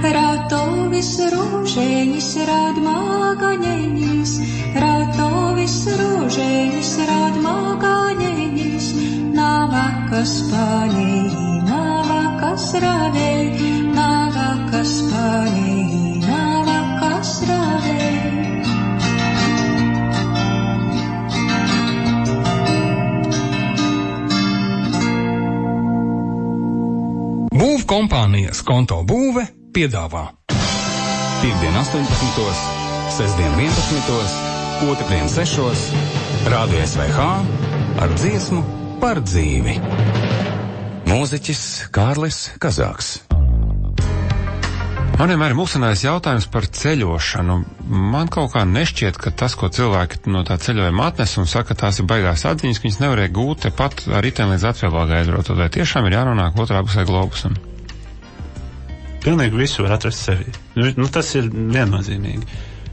Rautovis rūžēņis, rād māgaņēņis, rautovis Čeļus rād māgāņeņus, navakas paļēji, navakas ravēji, navakas paļēji, navakas ravēji. Būv kompānijas Konto būve piedāvā Piektdien astoņpadsmitos, sestdien vienpadsmitos, otrdien sešos, Rādio S V H ar dziesmu par dzīvi. Mūziķis Kārlis Kazāks. Man vienmēr ir mulsinājis jautājums par ceļošanu. Man kaut kā nešķiet, ka tas, ko cilvēki no tā ceļojuma atnes un saka, tās ir baigās atziņas, ka viņas nevarēja gūt tepat ar riteni līdz atvēlāgai aizbrautot, vai tiešām ir jānonāk otrā pusē globusam? Pilnīgi visu var atrast sevi. Nu, tas ir viennozīmīgi.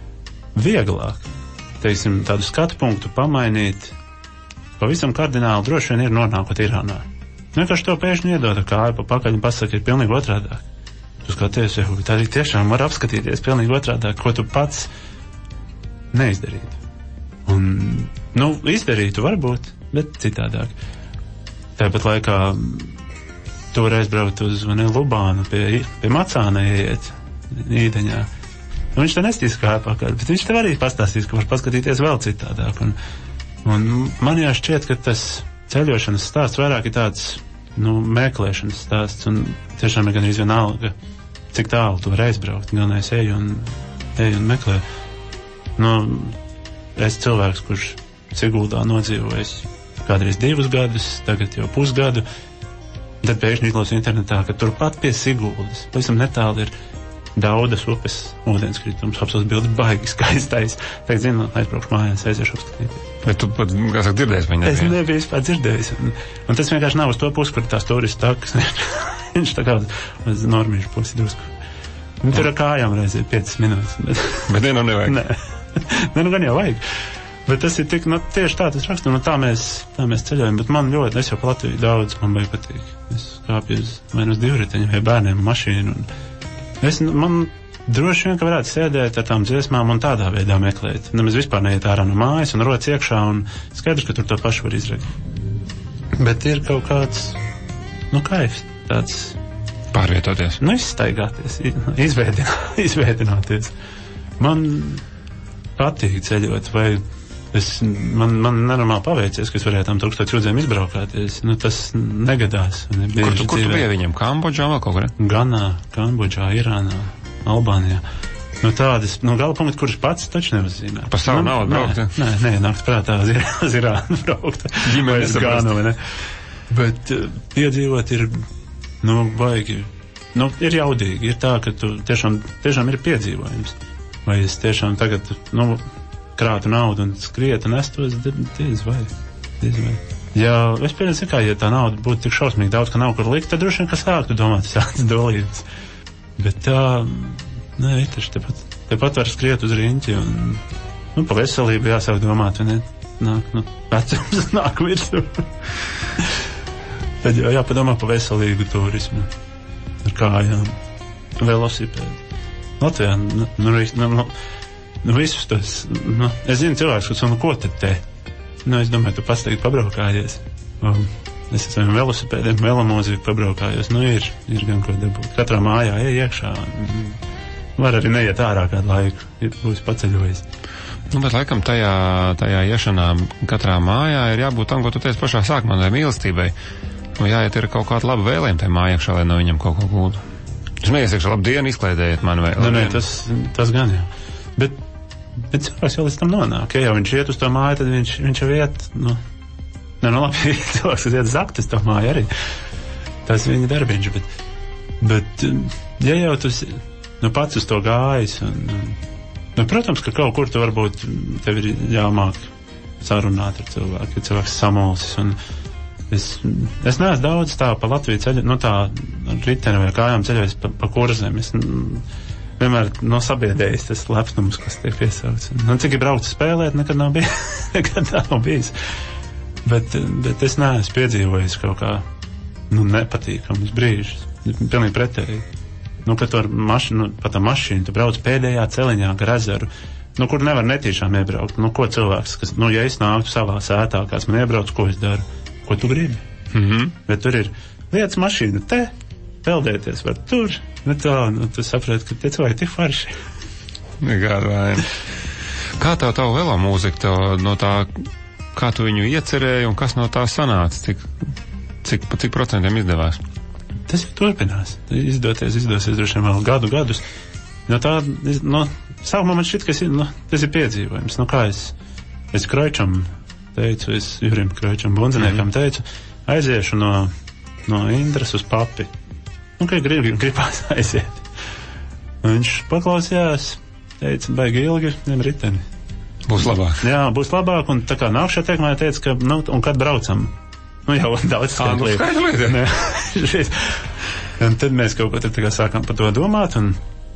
Vieglāk, teiksim, tādu skatu punktu pamainīt, pavisam kardināli droši vien ir nonākot Irānā. Vienkārši to pēkšņi iedod ar kāju pa pakaļ un pasaka, ir pilnīgi otrādāk. Tu skaties, jau tā arī tiešām var apskatīties pilnīgi otrādāk, ko tu pats neizdarītu. Un, nu, izdarītu varbūt, bet citādāk. Tāpat laikā toreiz braukt uz ne, Lubānu pie, pie Macāna ieiet Īdeņā. Un viņš te nestīs kā pakaļ, bet viņš te arī pastāstīs, ka var paskatīties vēl citādāk. Un, un man jau šķiet, ka tas ceļošanas stāsts vairāk ir tāds, nu, meklēšanas stāsts, un tiešām ir gan arī vienalga, cik tālu tu var aizbraukt, galvenais eju un, eju un meklē. Nu, es cilvēks, kurš Siguldā nodzīvojis kādreiz divus gadus, tagad jau pusgadu, tad pēkšņi izklaus internetā, ka turpat pie Siguldas, pavisam netāli ir Daudas upes ūdenskritums, apsos bildes baigi skaistais. Tagad, zinu, aizbraukšu mājās, aiziešu apskatīt. Bet tu pat, kā saka, dzirdējis vai nebija? Es nebiju vispār dzirdējis. Un, un tas vienkārši nav uz to pusi, kur tās turistu takas. Viņš tā kā uz normīšu pusi drusku. Un tur ar kājām reizi ir piecas minūtes. Bet, bet vienam nevajag. Nē. Nē, nu gan jau vajag. Bet tas ir tik, nu, tieši tā tas raksta, nu, tā mēs, tā mēs ceļojam. Bet man ļoti, es jau pa Latviju daudz, man baigi patīk. Es kāpju uz, vai uz divriteņu, vai bērniem mašīnu. Un es, man droši vien, ka varētu sēdēt ar tām dziesmām un tādā veidā meklēt. Nemaz vispār neiet ārā no mājas un rodas iekšā un skaidrs, ka tur to pašu var izrekt. Bet ir kaut kāds, nu, kaifs, tāds... Pārvietoties. Nu, izstaigāties, izveidinā, izveidināties. Man patīk ceļot, vai es, man, man nenormāli paveicies, ka es varēju tam tūkstoši jūdzēm izbraukāties. Nu, tas negadās. Kur tu, kur tu biji viņam? Kambodžā vēl kaut kur? Ganā, Kambodžā, Irānā, Albānijā. Nu, tādas, nu, gala punkti, kurus pats taču neuzzīmē. Pa savu nu, naudu braukt? Nē, nē, nākt prātā uz Irānu braukt. Ģimenes Gānu, vai ne? Bet uh, piedzīvot ir, nu, baigi, nu, ir jaudīgi. Ir tā, ka tu tiešām, tiešām ir piedzīvojums. Vai es tiešām tagad, nu, krātu naudu un skrietu un estos, diez vai, diez vai. Ja es pieļauju, kā, ja tā nauda būtu tik šausmīgi daudz, ka nav kur likt, tad droši vien, ka sāktu domāt šādas dolības. Bet tā, nē, taču tepat, tepat var skriet uz riņķi un, nu, pa veselību jāsāk domāt, vai ne? Nāk, nu, vecums nāk virsū. Tad jā, jāpadomā pa veselīgu turismu. Ar kājām, velosipēdi. Latvijā, nu, nu, nu, nu visus tos, nu, es zinu cilvēks, kas, nu, ko tad te? Nu, es domāju, tu pats tagad pabraukājies. Um, es ar saviem velosipēdiem, velomūziku pabraukājos. Nu, ir, ir gan ko dabūt. Katrā mājā ej iekšā. Var arī neiet ārā kādu laiku, ja būs paceļojis. Nu, bet laikam tajā, tajā iešanā katrā mājā ir jābūt tam, ko tu teici pašā sākumā, vai mīlestībai. Nu, jāiet ir kaut kāda laba vēlējuma tajā mājā iekšā, lai no viņam kaut ko gūtu. Es neiesiekšu, labu dienu izklaidējiet mani vai... Nē, nē, tas, tas gan jau. Bet Bet cilvēks jau līdz tam nonāk. Ja jau viņš iet uz to māju, tad viņš, viņš jau iet, nu, ne, nu labi, cilvēks, kas iet zakt uz to māju arī. Tas viņa darbiņš, bet, bet, ja jau tu, nu, pats uz to gājis, un, un, nu, protams, ka kaut kur tu varbūt tev ir jāmāk sarunāt ar cilvēku, ja cilvēks samulsis, un es, es neesmu daudz tā pa Latviju ceļu, nu, tā riteni vai kājām ceļojis pa, pa kurzem, es, vienmēr no sabiedrējas tas lepnums, kas tiek piesauts. Un cik ir braukt spēlēt, nekad nav bijis. nekad nav bijis. Bet, bet es neesmu piedzīvojis kaut kā, nu, nepatīkamus brīžus. Pilnīgi pretēji. Nu, kad tu ar mašīnu, nu, pat ar mašīnu, tu brauc pēdējā celiņā gar ezeru, nu, kur nevar netīšām iebraukt. Nu, ko cilvēks, kas, nu, ja es nāktu savā sētā, kāds man iebrauc, ko es daru? Ko tu gribi? Mhm. Bet tur ir lietas mašīna te, peldēties var tur, nu, tā, nu, tu saproti, ka tie cilvēki tik farši. Nekāda vaina. Kā tev tavu velo mūzika, tev no tā, kā tu viņu iecerēji un kas no tā sanāca? Cik, cik, pa cik procentiem izdevās? Tas jau turpinās. Izdoties, izdosies droši vien vēl gadu gadus. No tā, no, sākumā man šķiet, ka es, no, tas ir piedzīvojums. Nu, kā es, es Kroičam teicu, es Jurim Kroičam Bundziniekam mm. teicu, aiziešu no, no Indras uz Papi. Nu, ka grib, gribās aiziet. Un viņš paklausījās, teica, baigi ilgi, ņem riteni. Būs labāk. Jā, būs labāk, un tā kā nākšā teikumā teica, ka, nu, un kad braucam? Nu, jau daudz skaitu lietu. Skaitu lietu. Un tad mēs kaut ko tad tā kā sākām par to domāt, un,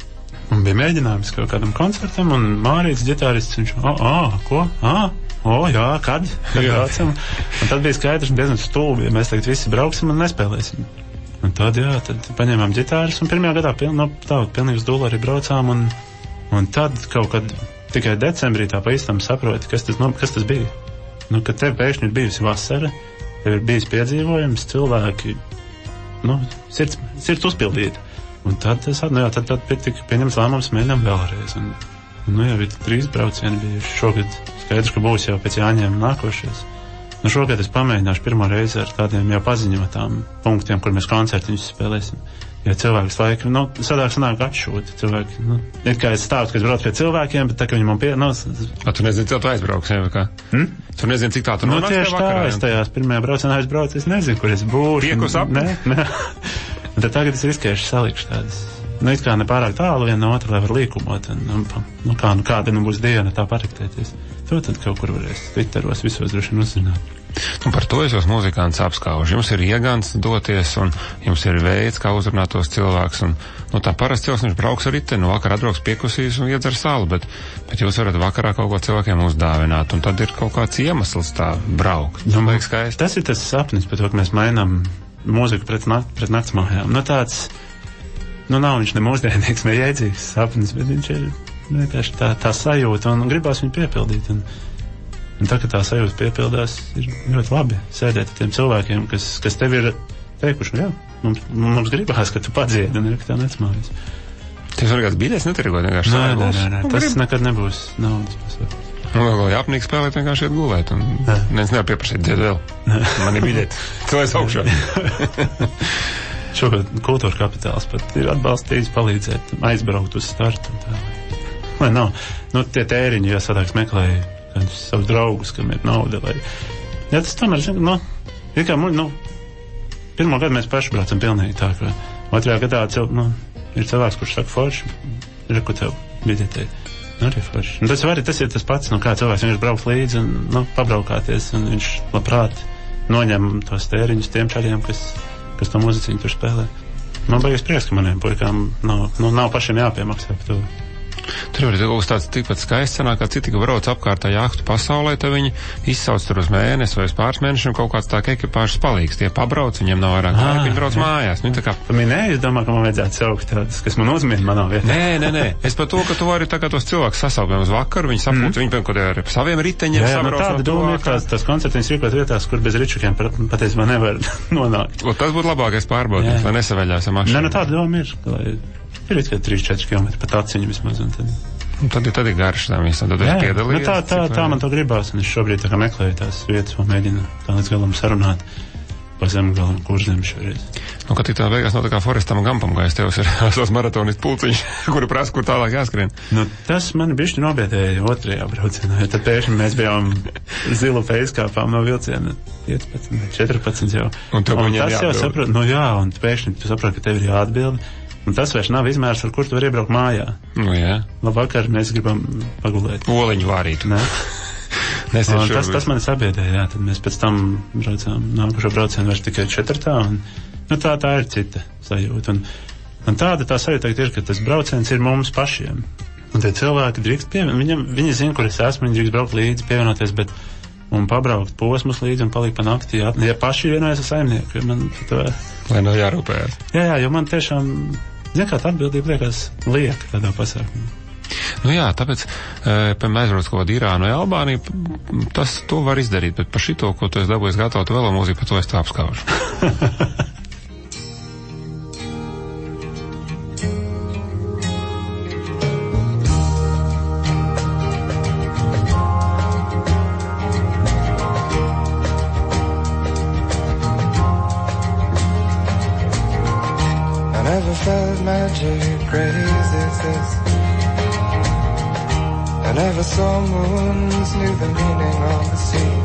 un bija mēģinājums kaut kādam koncertam, un Mārīts, ģitārists, viņš, o, o, ko? Ā, o, jā, kad? Kad braucam? Un tad bija skaidrs, diezgan stulbi, ja mēs tagad visi brauksim un nespēlēsim. Un tad, jā, tad paņēmām ģitāras, un pirmajā gadā, piln, no, tā, pilnīgs dūlu arī braucām, un, un tad kaut kad tikai decembrī tā pa īstam saproti, kas tas, no, kas tas bija. Nu, kad tev pēkšņi ir bijusi vasara, tev ir bijis piedzīvojums, cilvēki, nu, sirds, sirds uzpildīta. Un tad, tas, nu jā, tad, tad tika pieņems lēmums, mēģinām vēlreiz. Un, un, nu, jau ir trīs braucieni bijuši. Šogad skaidrs, ka būs jau pēc Jāņiem nākošies. Nu, šogad es pamēģināšu pirmo reizi ar tādiem jau paziņotām punktiem, kur mēs koncertiņus spēlēsim. Jo cilvēks laika, nu, sadāk sanāk atšūti. Cilvēki, nu, ir kā es stāstu, ka es braucu pie cilvēkiem, bet tā, ka viņi man pie, nu... A, tu nezini, cik tu aizbrauks, vai kā? Hmm? Tu nezini, cik tā tu nonāks pie vakarā? Nu, tieši tā, es tajās pirmajā braucienā aizbraucu, es nezinu, kur es būšu. Prieku sapni? Nē, nē. Un tad tagad es riskēšu salikšu tādas, nu, it kā nepārāk tālu viena no otra, lai var līkumot. Un, un, nu, kā, nu, kāda nu būs diena tā parektēties. To tad kaut kur varēs Twitteros visos droši vien uzzināt. Un par to es jūs muzikants apskaužu. Jums ir iegans doties, un jums ir veids, kā uzrunāt tos cilvēkus, un, nu, tā parasti cilvēks, viņš brauks ar riteni, vakar atbrauks piekusīs un iedzer salu, bet, bet jūs varat vakarā kaut ko cilvēkiem uzdāvināt, un tad ir kaut kāds iemesls tā braukt. Nu, tas ir tas sapnis, par to, ka mēs mainām mūziku pret, nakt, pret naktsmājām. Nu, tāds, nu, nav viņš ne mūsdienīgs, ne jēdzīgs sapnis, bet viņš ir vienkārši tā, tā sajūta, un gribās viņu piepildīt, un Un tā, ka tā sajūta piepildās, ir ļoti labi sēdēt ar tiem cilvēkiem, kas, kas tev ir teikuši, jā, mums, mums gribās, ka tu padziedi, un ir, ka tā necmājas. Tas var kāds biļets netirgot vienkārši nē, nē, nē, nē, tas grib. Nekad nebūs naudas pasaules. Nu, vēl jāpnīgi spēlēt, vienkārši iet gulēt, un neviens nevar pieprasīt, dzied vēl. Man ir biļeti. Cilvēks augšā. Šogad kultūra kapitāls pat ir atbalstījis, palīdzēt, aizbraukt uz startu. Un tā. Lai nav, nu, tie tēriņi, ja sadāks meklēja kādus savus draugus, kam ir nauda, vai... Jā, tas tomēr, nu, ir kā, nu, pirmo gadu mēs paši braucam pilnīgi tā, ka otrajā gadā, cil, nu, ir cilvēks, kurš saka forši, reku tev biļetē, nu, arī forši. Un tas var, tas ir tas pats, nu, kā cilvēks, viņš brauks līdzi un, nu, pabraukāties, un viņš labprāt noņem tos tēriņus tiem čaļiem, kas, kas to muziciņu tur spēlē. Man baigas prieks, ka maniem puikām nav, nu, nav pašiem jāpiemaksā par to. Tur ir kaut kas tāds tikpat skaists sanāk, kā citi, ka brauc apkārt jahtu pasaulē, tad viņi izsauc tur uz mēnesi vai uz pāris mēnešiem kaut kāds tā ka ekipāžas palīgs. Tie pabrauc, viņiem nav vairāk laika, viņi brauc mājās. Nu, tā kā... Minēju, es domāju, ka man vajadzētu saukt tādas, kas man uzmina manā vietā. Nē, nē, nē. Es par to, ka tu vari tā kā tos cilvēkus sasaukt uz vakaru, viņi sapulc, mm. viņi pēc kaut ar saviem riteņiem sabrauc. Jā, tāda doma ir tās, tās koncertiņas rīkot vietās, kur bez ričukiem patiesībā nevar nonākt. O, tas būtu labākais pārbaudījums, lai nesaveļās ar mašīnu. Nē, nu tāda doma ir, lai ir tikai trīs četri kilometri pat aciņu vismaz, un tad... Un tad, tad ir garš tam visam, tad ir piedalījies. Nu tā, tā, tā man to gribās, un es šobrīd tā kā meklēju tās vietas, un mēģinu tā līdz galam sarunāt pa zemgalam, kurš zem šoreiz. Nu, ka tik tā beigās nav tā kā Forestam Gampam, kā es tevs ir tos maratonistu pulciņš, kuri prasa, kur tālāk jāskrien. Nu, tas mani bišķi nobiedēja otrajā braucienā, jo tad pēkšņi mēs bijām zilu peiskāpām no vilciena piecpadsmit, četrpadsmit jau. Un, un tas jau saprot, nu jā, un pēkšņi tu saprot, ka tev ir jāatbild. Un tas vairs nav izmērs, ar kur tu vari iebraukt mājā. Nu, jā. Labvakar, mēs gribam pagulēt. Oliņu vārīt. Ne? tas, tas mani sabiedēja, jā. Tad mēs pēc tam braucām, nākušo braucienu vairs tikai četratā, un nu, tā, tā ir cita sajūta. Un, un tāda tā sajūta ir, ka tas brauciens ir mums pašiem. Un tie cilvēki drīkst pievienot, viņam, viņi zina, kur es esmu, viņi drīkst braukt līdzi, pievienoties, bet un pabraukt posmus līdzi un palikt pa naktī. Jā, ja paši vienojas ar saimnieku, jo man tā... Lai nav jārūpējās. Jā, jā, jo man tiešām... Zin, kā tā atbildība liekas lieka tādā pasākumā. Nu jā, tāpēc, piemēram, aizbrauc kaut kādu Irānu vai Albāniju, tas to var izdarīt, bet par šito, ko tu esi dabūjis gatavot velo mūziku, par to es tā apskaužu. Crazy as this. I never saw moons, knew the meaning of the sea.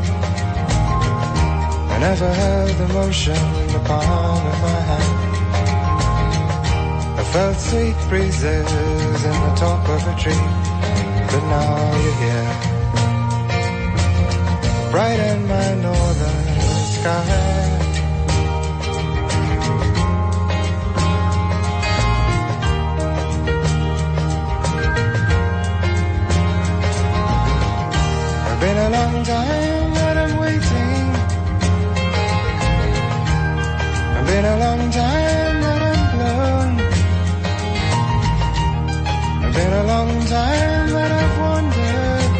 I never held emotion in the palm of my hand. I felt sweet breezes in the top of a tree, but now you're here, bright in my northern sky. Been a long time that I'm waiting. It's been a long time that I'm blown. It's been a long time that I've wandered,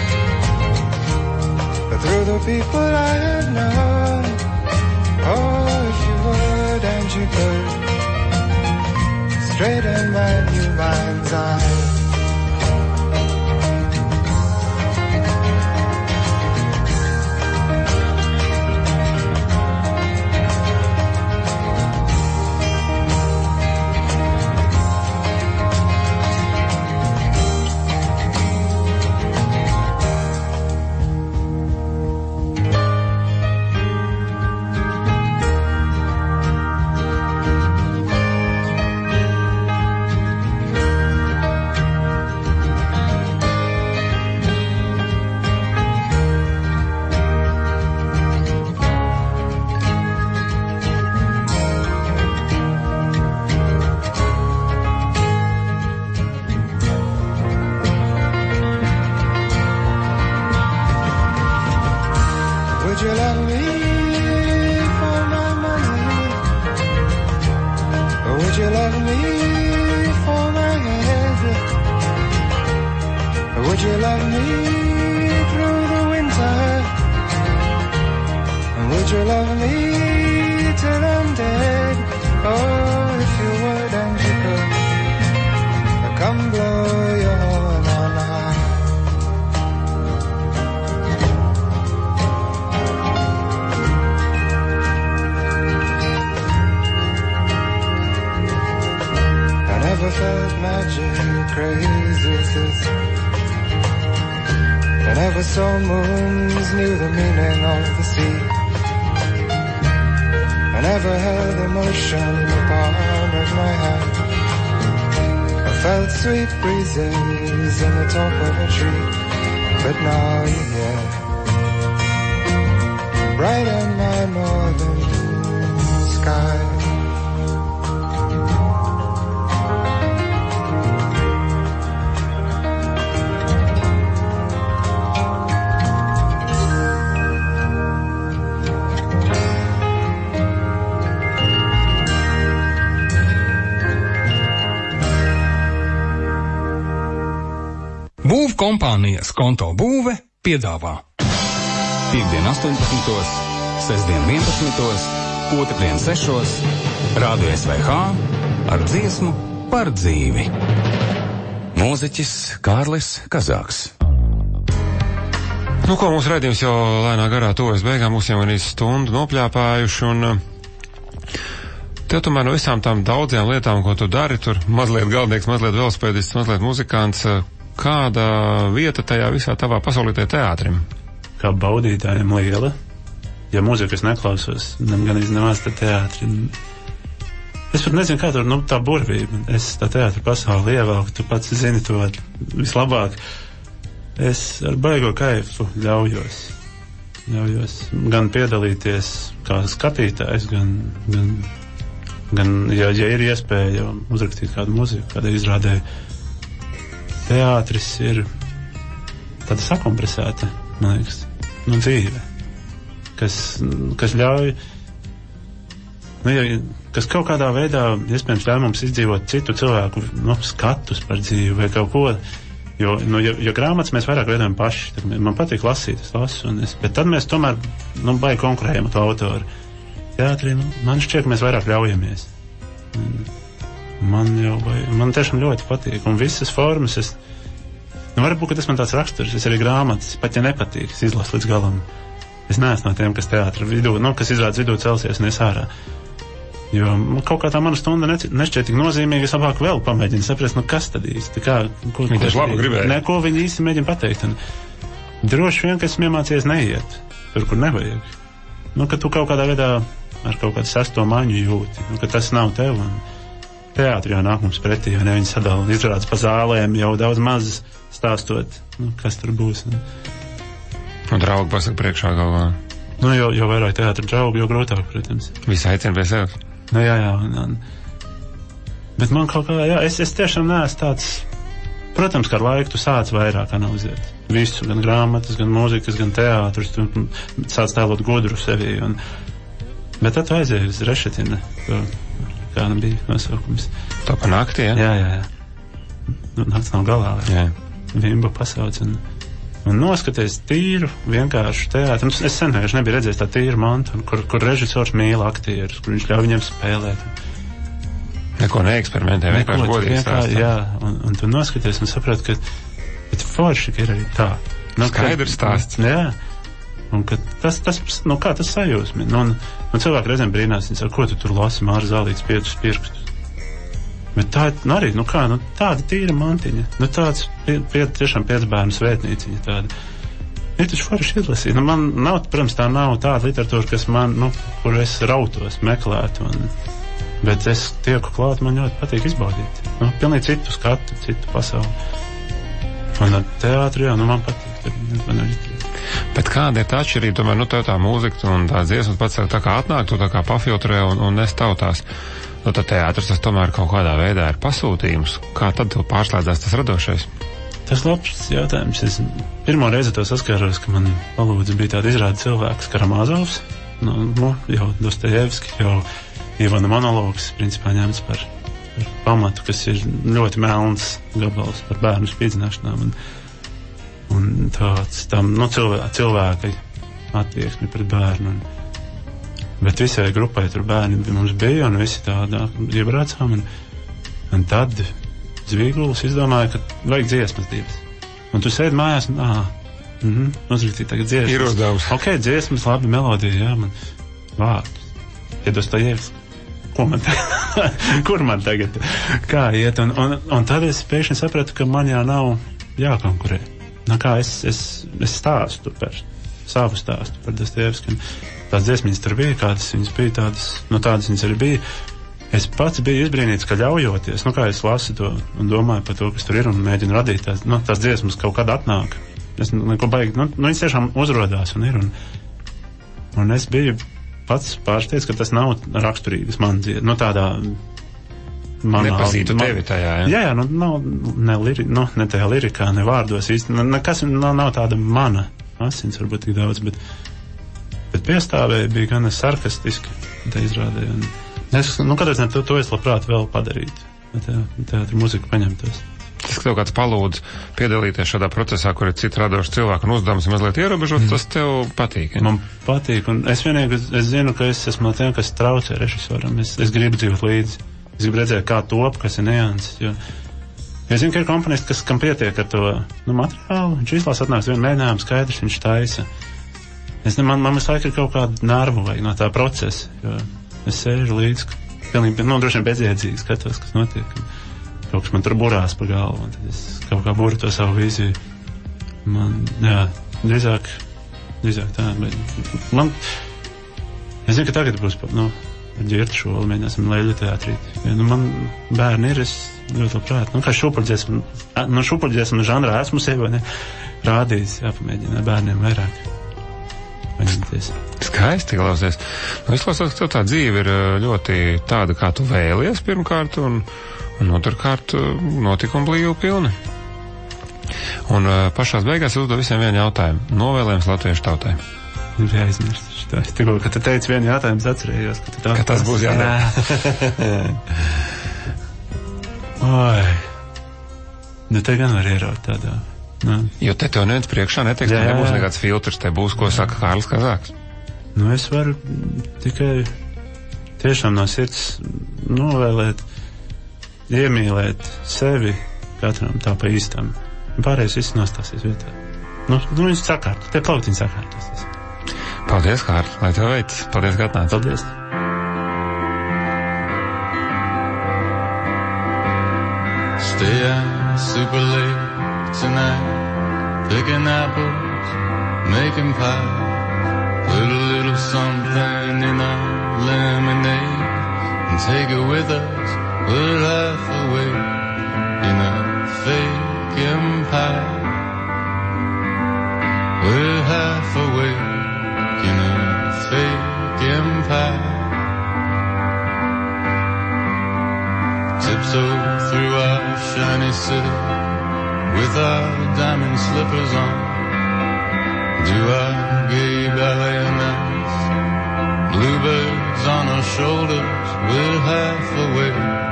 but through the people I have known. Oh, if you would and you could, straight in my new mind's eye. Sweet breezes in the top of a tree, but now you're here, bright in my northern sky. Kompānija Skonto būve piedāvā Piektdien astoņpadsmitos, sestdien vienpadsmitos, otrdien sešos, Rādio S V H ar dziesmu par dzīvi. Mūziķis Kārlis Kazāks. Nu, ko mūsu raidījums jau lēnā garā tuvojas beigām, mums jau ir stundu nopļāpājuši, un tev tomēr no visām tām daudzajām lietām, ko tu dari, tur mazliet galdnieks, mazliet velospēdists, mazliet muzikants, kāda vieta tajā visā tavā pasaulītē teātrim? Kā baudītājiem liela. Ja mūzikas neklausos, gan iznemās tā teātri. Es pat nezinu, kā tur, nu, tā burvība. Es tā teātra pasauli ievelku, tu pats zini to vislabāk. Es ar baigo kaifu ļaujos. Ļaujos gan piedalīties kā skatītājs, gan, gan, gan ja, ja ir iespēja uzrakstīt kādu mūziku, kāda izrādē. Teātris ir tāda sakompresēta, man liekas, nu, dzīve, kas, kas ļauj, nu, ja, kas kaut kādā veidā, iespējams, ļauj mums izdzīvot citu cilvēku, nu, skatus par dzīvi vai kaut ko, Jo, nu, jo, jo grāmatas mēs vairāk veidojam paši. Tad man patīk lasīt, es lasu, un es, bet tad mēs tomēr, nu, baigi konkurējam ar to autoru. Teātrī, nu, man šķiet, ka mēs vairāk ļaujamies. Man jau, vai, man tiešām ļoti patīk, un visas formas es, nu, varbūt, ka tas man tāds raksturs, es arī grāmatas, pat ja nepatīk, es izlasu līdz galam. Es neesmu no tiem, kas teātra vidū, nu, kas izrādes vidū celsies un es ārā. Jo kaut kā tā mana stunda nešķiet tik nozīmīga, es labāk vēl pamēģinu saprast, nu kas tad īsti, kā, ko, Viņi taču labu gribēja. Ne, ko viņi īsti mēģina pateikt. Un droši vien, ka esmu iemācījies neiet tur, kur nevajag. Nu, ka tu kaut kādā veidā ar kaut kādu sesto maņu jūti, nu, ka tas nav tev. Un teātri jau nāk mums pretī, jo ne viņi sadala izrādes pa zālēm, jau daudz maz stāstot, nu, kas tur būs. Un, un draugi pasaka priekšā galvā. Nu, jo, jo vairāk teātra draugi, jo grūtāk, protams. Visi aicina pie sevis. Nu, jā, jā. Un, un, bet man kaut kā, jā, es, es tiešām neesmu tāds, protams, ka ar laiku tu sāc vairāk analizēt. Visu, gan grāmatas, gan mūzikas, gan teātrus, tu sāc tēlot gudru sevī. Un, bet tad tu aizēji uz Rešetina, kā nu bija nosaukums. Tā pa nakti, jā? Jā, jā, jā. Nu, nakts nav galā. Jā. Vimba pasauc un... Un noskaties tīru, vienkārši teātru. Es sen vienkārši nebiju redzējis tā tīru mantu, kur, kur režisors mīl aktierus, kur viņš ļauj viņiem spēlēt. Neko neeksperimentē, vienkārši godīgi stāstā. Jā, un, un tu noskaties un saprati, ka bet forši ir arī tā. Nu, Skaidrs stāsts. Jā, un ka tas, tas, nu kā tas sajūsmi. Nu, un, un cilvēki reizēm brīnās, viņi saka, ko tu tur lasi, Māra Zālītes piecus pirkstus. Bet tā, nu arī, nu kā, nu tāda tīra mantiņa, nu tāds, pie, pie, tiešām piecbērnu svētnīciņa tāda. Ir taču forši izlasīt. Nu man nav, protams, tā nav tāda literatūra, kas man, nu, kur es rautos, meklētu, un, bet es tieku klāt, man ļoti patīk izbaudīt. Nu, pilnīgi citu skatu, citu pasauli. Un teātri, jā, nu man patīk. Man bet kāda ir tā atšķirība, tomēr, nu tev tā mūzika un tā dziesmas pats tā kā atnāk, tu tā kā pafiltrē un, un nes tautās. Nu, tad teātris tas tomēr kaut kādā veidā ir pasūtījums. Kā tad tev pārslēdzās tas radošais? Tas labs jautājums. Es pirmo reizi to saskāros, ka man palūdzu bija tāda izrāda cilvēks Karamazovs, nu, nu, jau Dostojevski, jau Ivana monologs, principā ņemts par, par pamatu, kas ir ļoti melns gabals par bērnu spīdzināšanām. Un, un tāds tam, nu, cilvēka, cilvēka attieksmi pret bērnu. Un, bet visai grupai tur bērni mums bija, un visi tādā iebraucām, un, un tad Zvīgulis izdomāja, ka vajag dziesmas divas. Un tu sēdi mājās, un, ā, mhm, uzrakstīt tagad dziesmas. Ir uzdevums. Ok, dziesmas, labi, melodija, jā, man vārdus. Ja Dostojevski. Ko man tagad? Kur man tagad? Kā iet? Un, un, un tad es pēkšņi sapratu, ka man jau nav jākonkurē. Nu kā, es, es, es stāstu par savu stāstu par Dostojevski. Tās dziesmiņas tur bija, kādas viņas bija, tādas, nu tādas viņas arī bija. Es pats biju izbrīnīts, ka ļaujoties, nu kā es lasu to un domāju par to, kas tur ir un mēģinu radīt tās, nu, tās dziesmas kaut kad atnāk. Es neko baigi, nu, nu viņas tiešām uzrodās un ir, un, un es biju pats pārsteidz, ka tas nav raksturīgas man dziesmas, nu tādā manā... Nepazītu man, tevi tajā, jā? Jā, jā, nu, nav, ne, liri, nu, ne tajā lirikā, ne vārdos īsti, ne, nekas nav, nav tāda mana asins, varbūt tik daudz, bet bet piestāvēja bija gan sarkastiski tā izrādē. Un es, nu, kādā ziņā to, to es labprāt vēl padarītu. Teātra mūzika paņemtos. Tas, ka tev kāds palūdz piedalīties šādā procesā, kur ir citi radoši cilvēki un uzdevums mazliet ierobežot, mm. tas tev patīk. Ja? Man patīk, un es vienīgi, es zinu, ka es esmu no tiem, kas traucē režisoram. Es, es gribu dzīvot līdzi. Es gribu redzēt, kā top, kas ir nianses, jo es zinu, ka ir komponisti, kas kam pietiek ar to, nu, materiālu. Viņš izlās atnāks vienu mēģinājumu, skaidrs, viņš taisa. Es, man, man visu laiku ir kaut kādu nervu vajag no tā procesa, jo es sēžu līdzi, pilnīgi, nu, droši vien bezjēdzīgi skatos, kas notiek. Kaut kas man tur burās pa galvu, un tad es kaut kā buru to savu vīziju. Man, jā, drīzāk, drīzāk tā, bet man, es zinu, ka tagad būs, nu, ar ģirtu šoli mēģināsim Leļu teātrīt. Ja, nu, man bērni ir, es ļoti labprāt, nu, kā šūpuļdziesmu, no šūpuļdziesmu žanrā esmu sevi, ne, rādījis, jāpamēģina bērniem vairāk. Paņemties. Skaisti klausies. Nu, izklausās, ka tev tā dzīve ir ļoti tāda, kā tu vēlies pirmkārt, un, un otrkārt notikuma blīvu pilni. Un pašās beigās uzdev visiem vienu jautājumu. Novēlējums latviešu tautai. Ir jāizmirst. Es tikko, kad tu teici vienu jautājumu, es atcerējos, ka, tā, ka tas būs jādara. Oi. Nu, te gan var ieraugt tādā. Nu, Jo te tev neviens priekšā neteiks, Jā, ka jā, nebūs jā. nekāds filtrs, te būs, ko saka Kārlis Kazāks. nu es varu tikai tiešām no sirds novēlēt, iemīlēt sevi katram tā pa īstam. Pārējais viss nostāsies vietā. Nu, nu viņš sakārt, te plautiņi sakārtosies. Paldies, Kārli, lai tev veids. Paldies, ka atnāci. Paldies. Stay out super late tonight, picking apples, making pie. Put a little something in our lemonade and take it with us. We're half awake in a fake empire. We're half awake in a fake empire. Tiptoe through our shiny city with our diamond slippers on. Do our gay ballet nights, bluebirds on our shoulders. We're half awake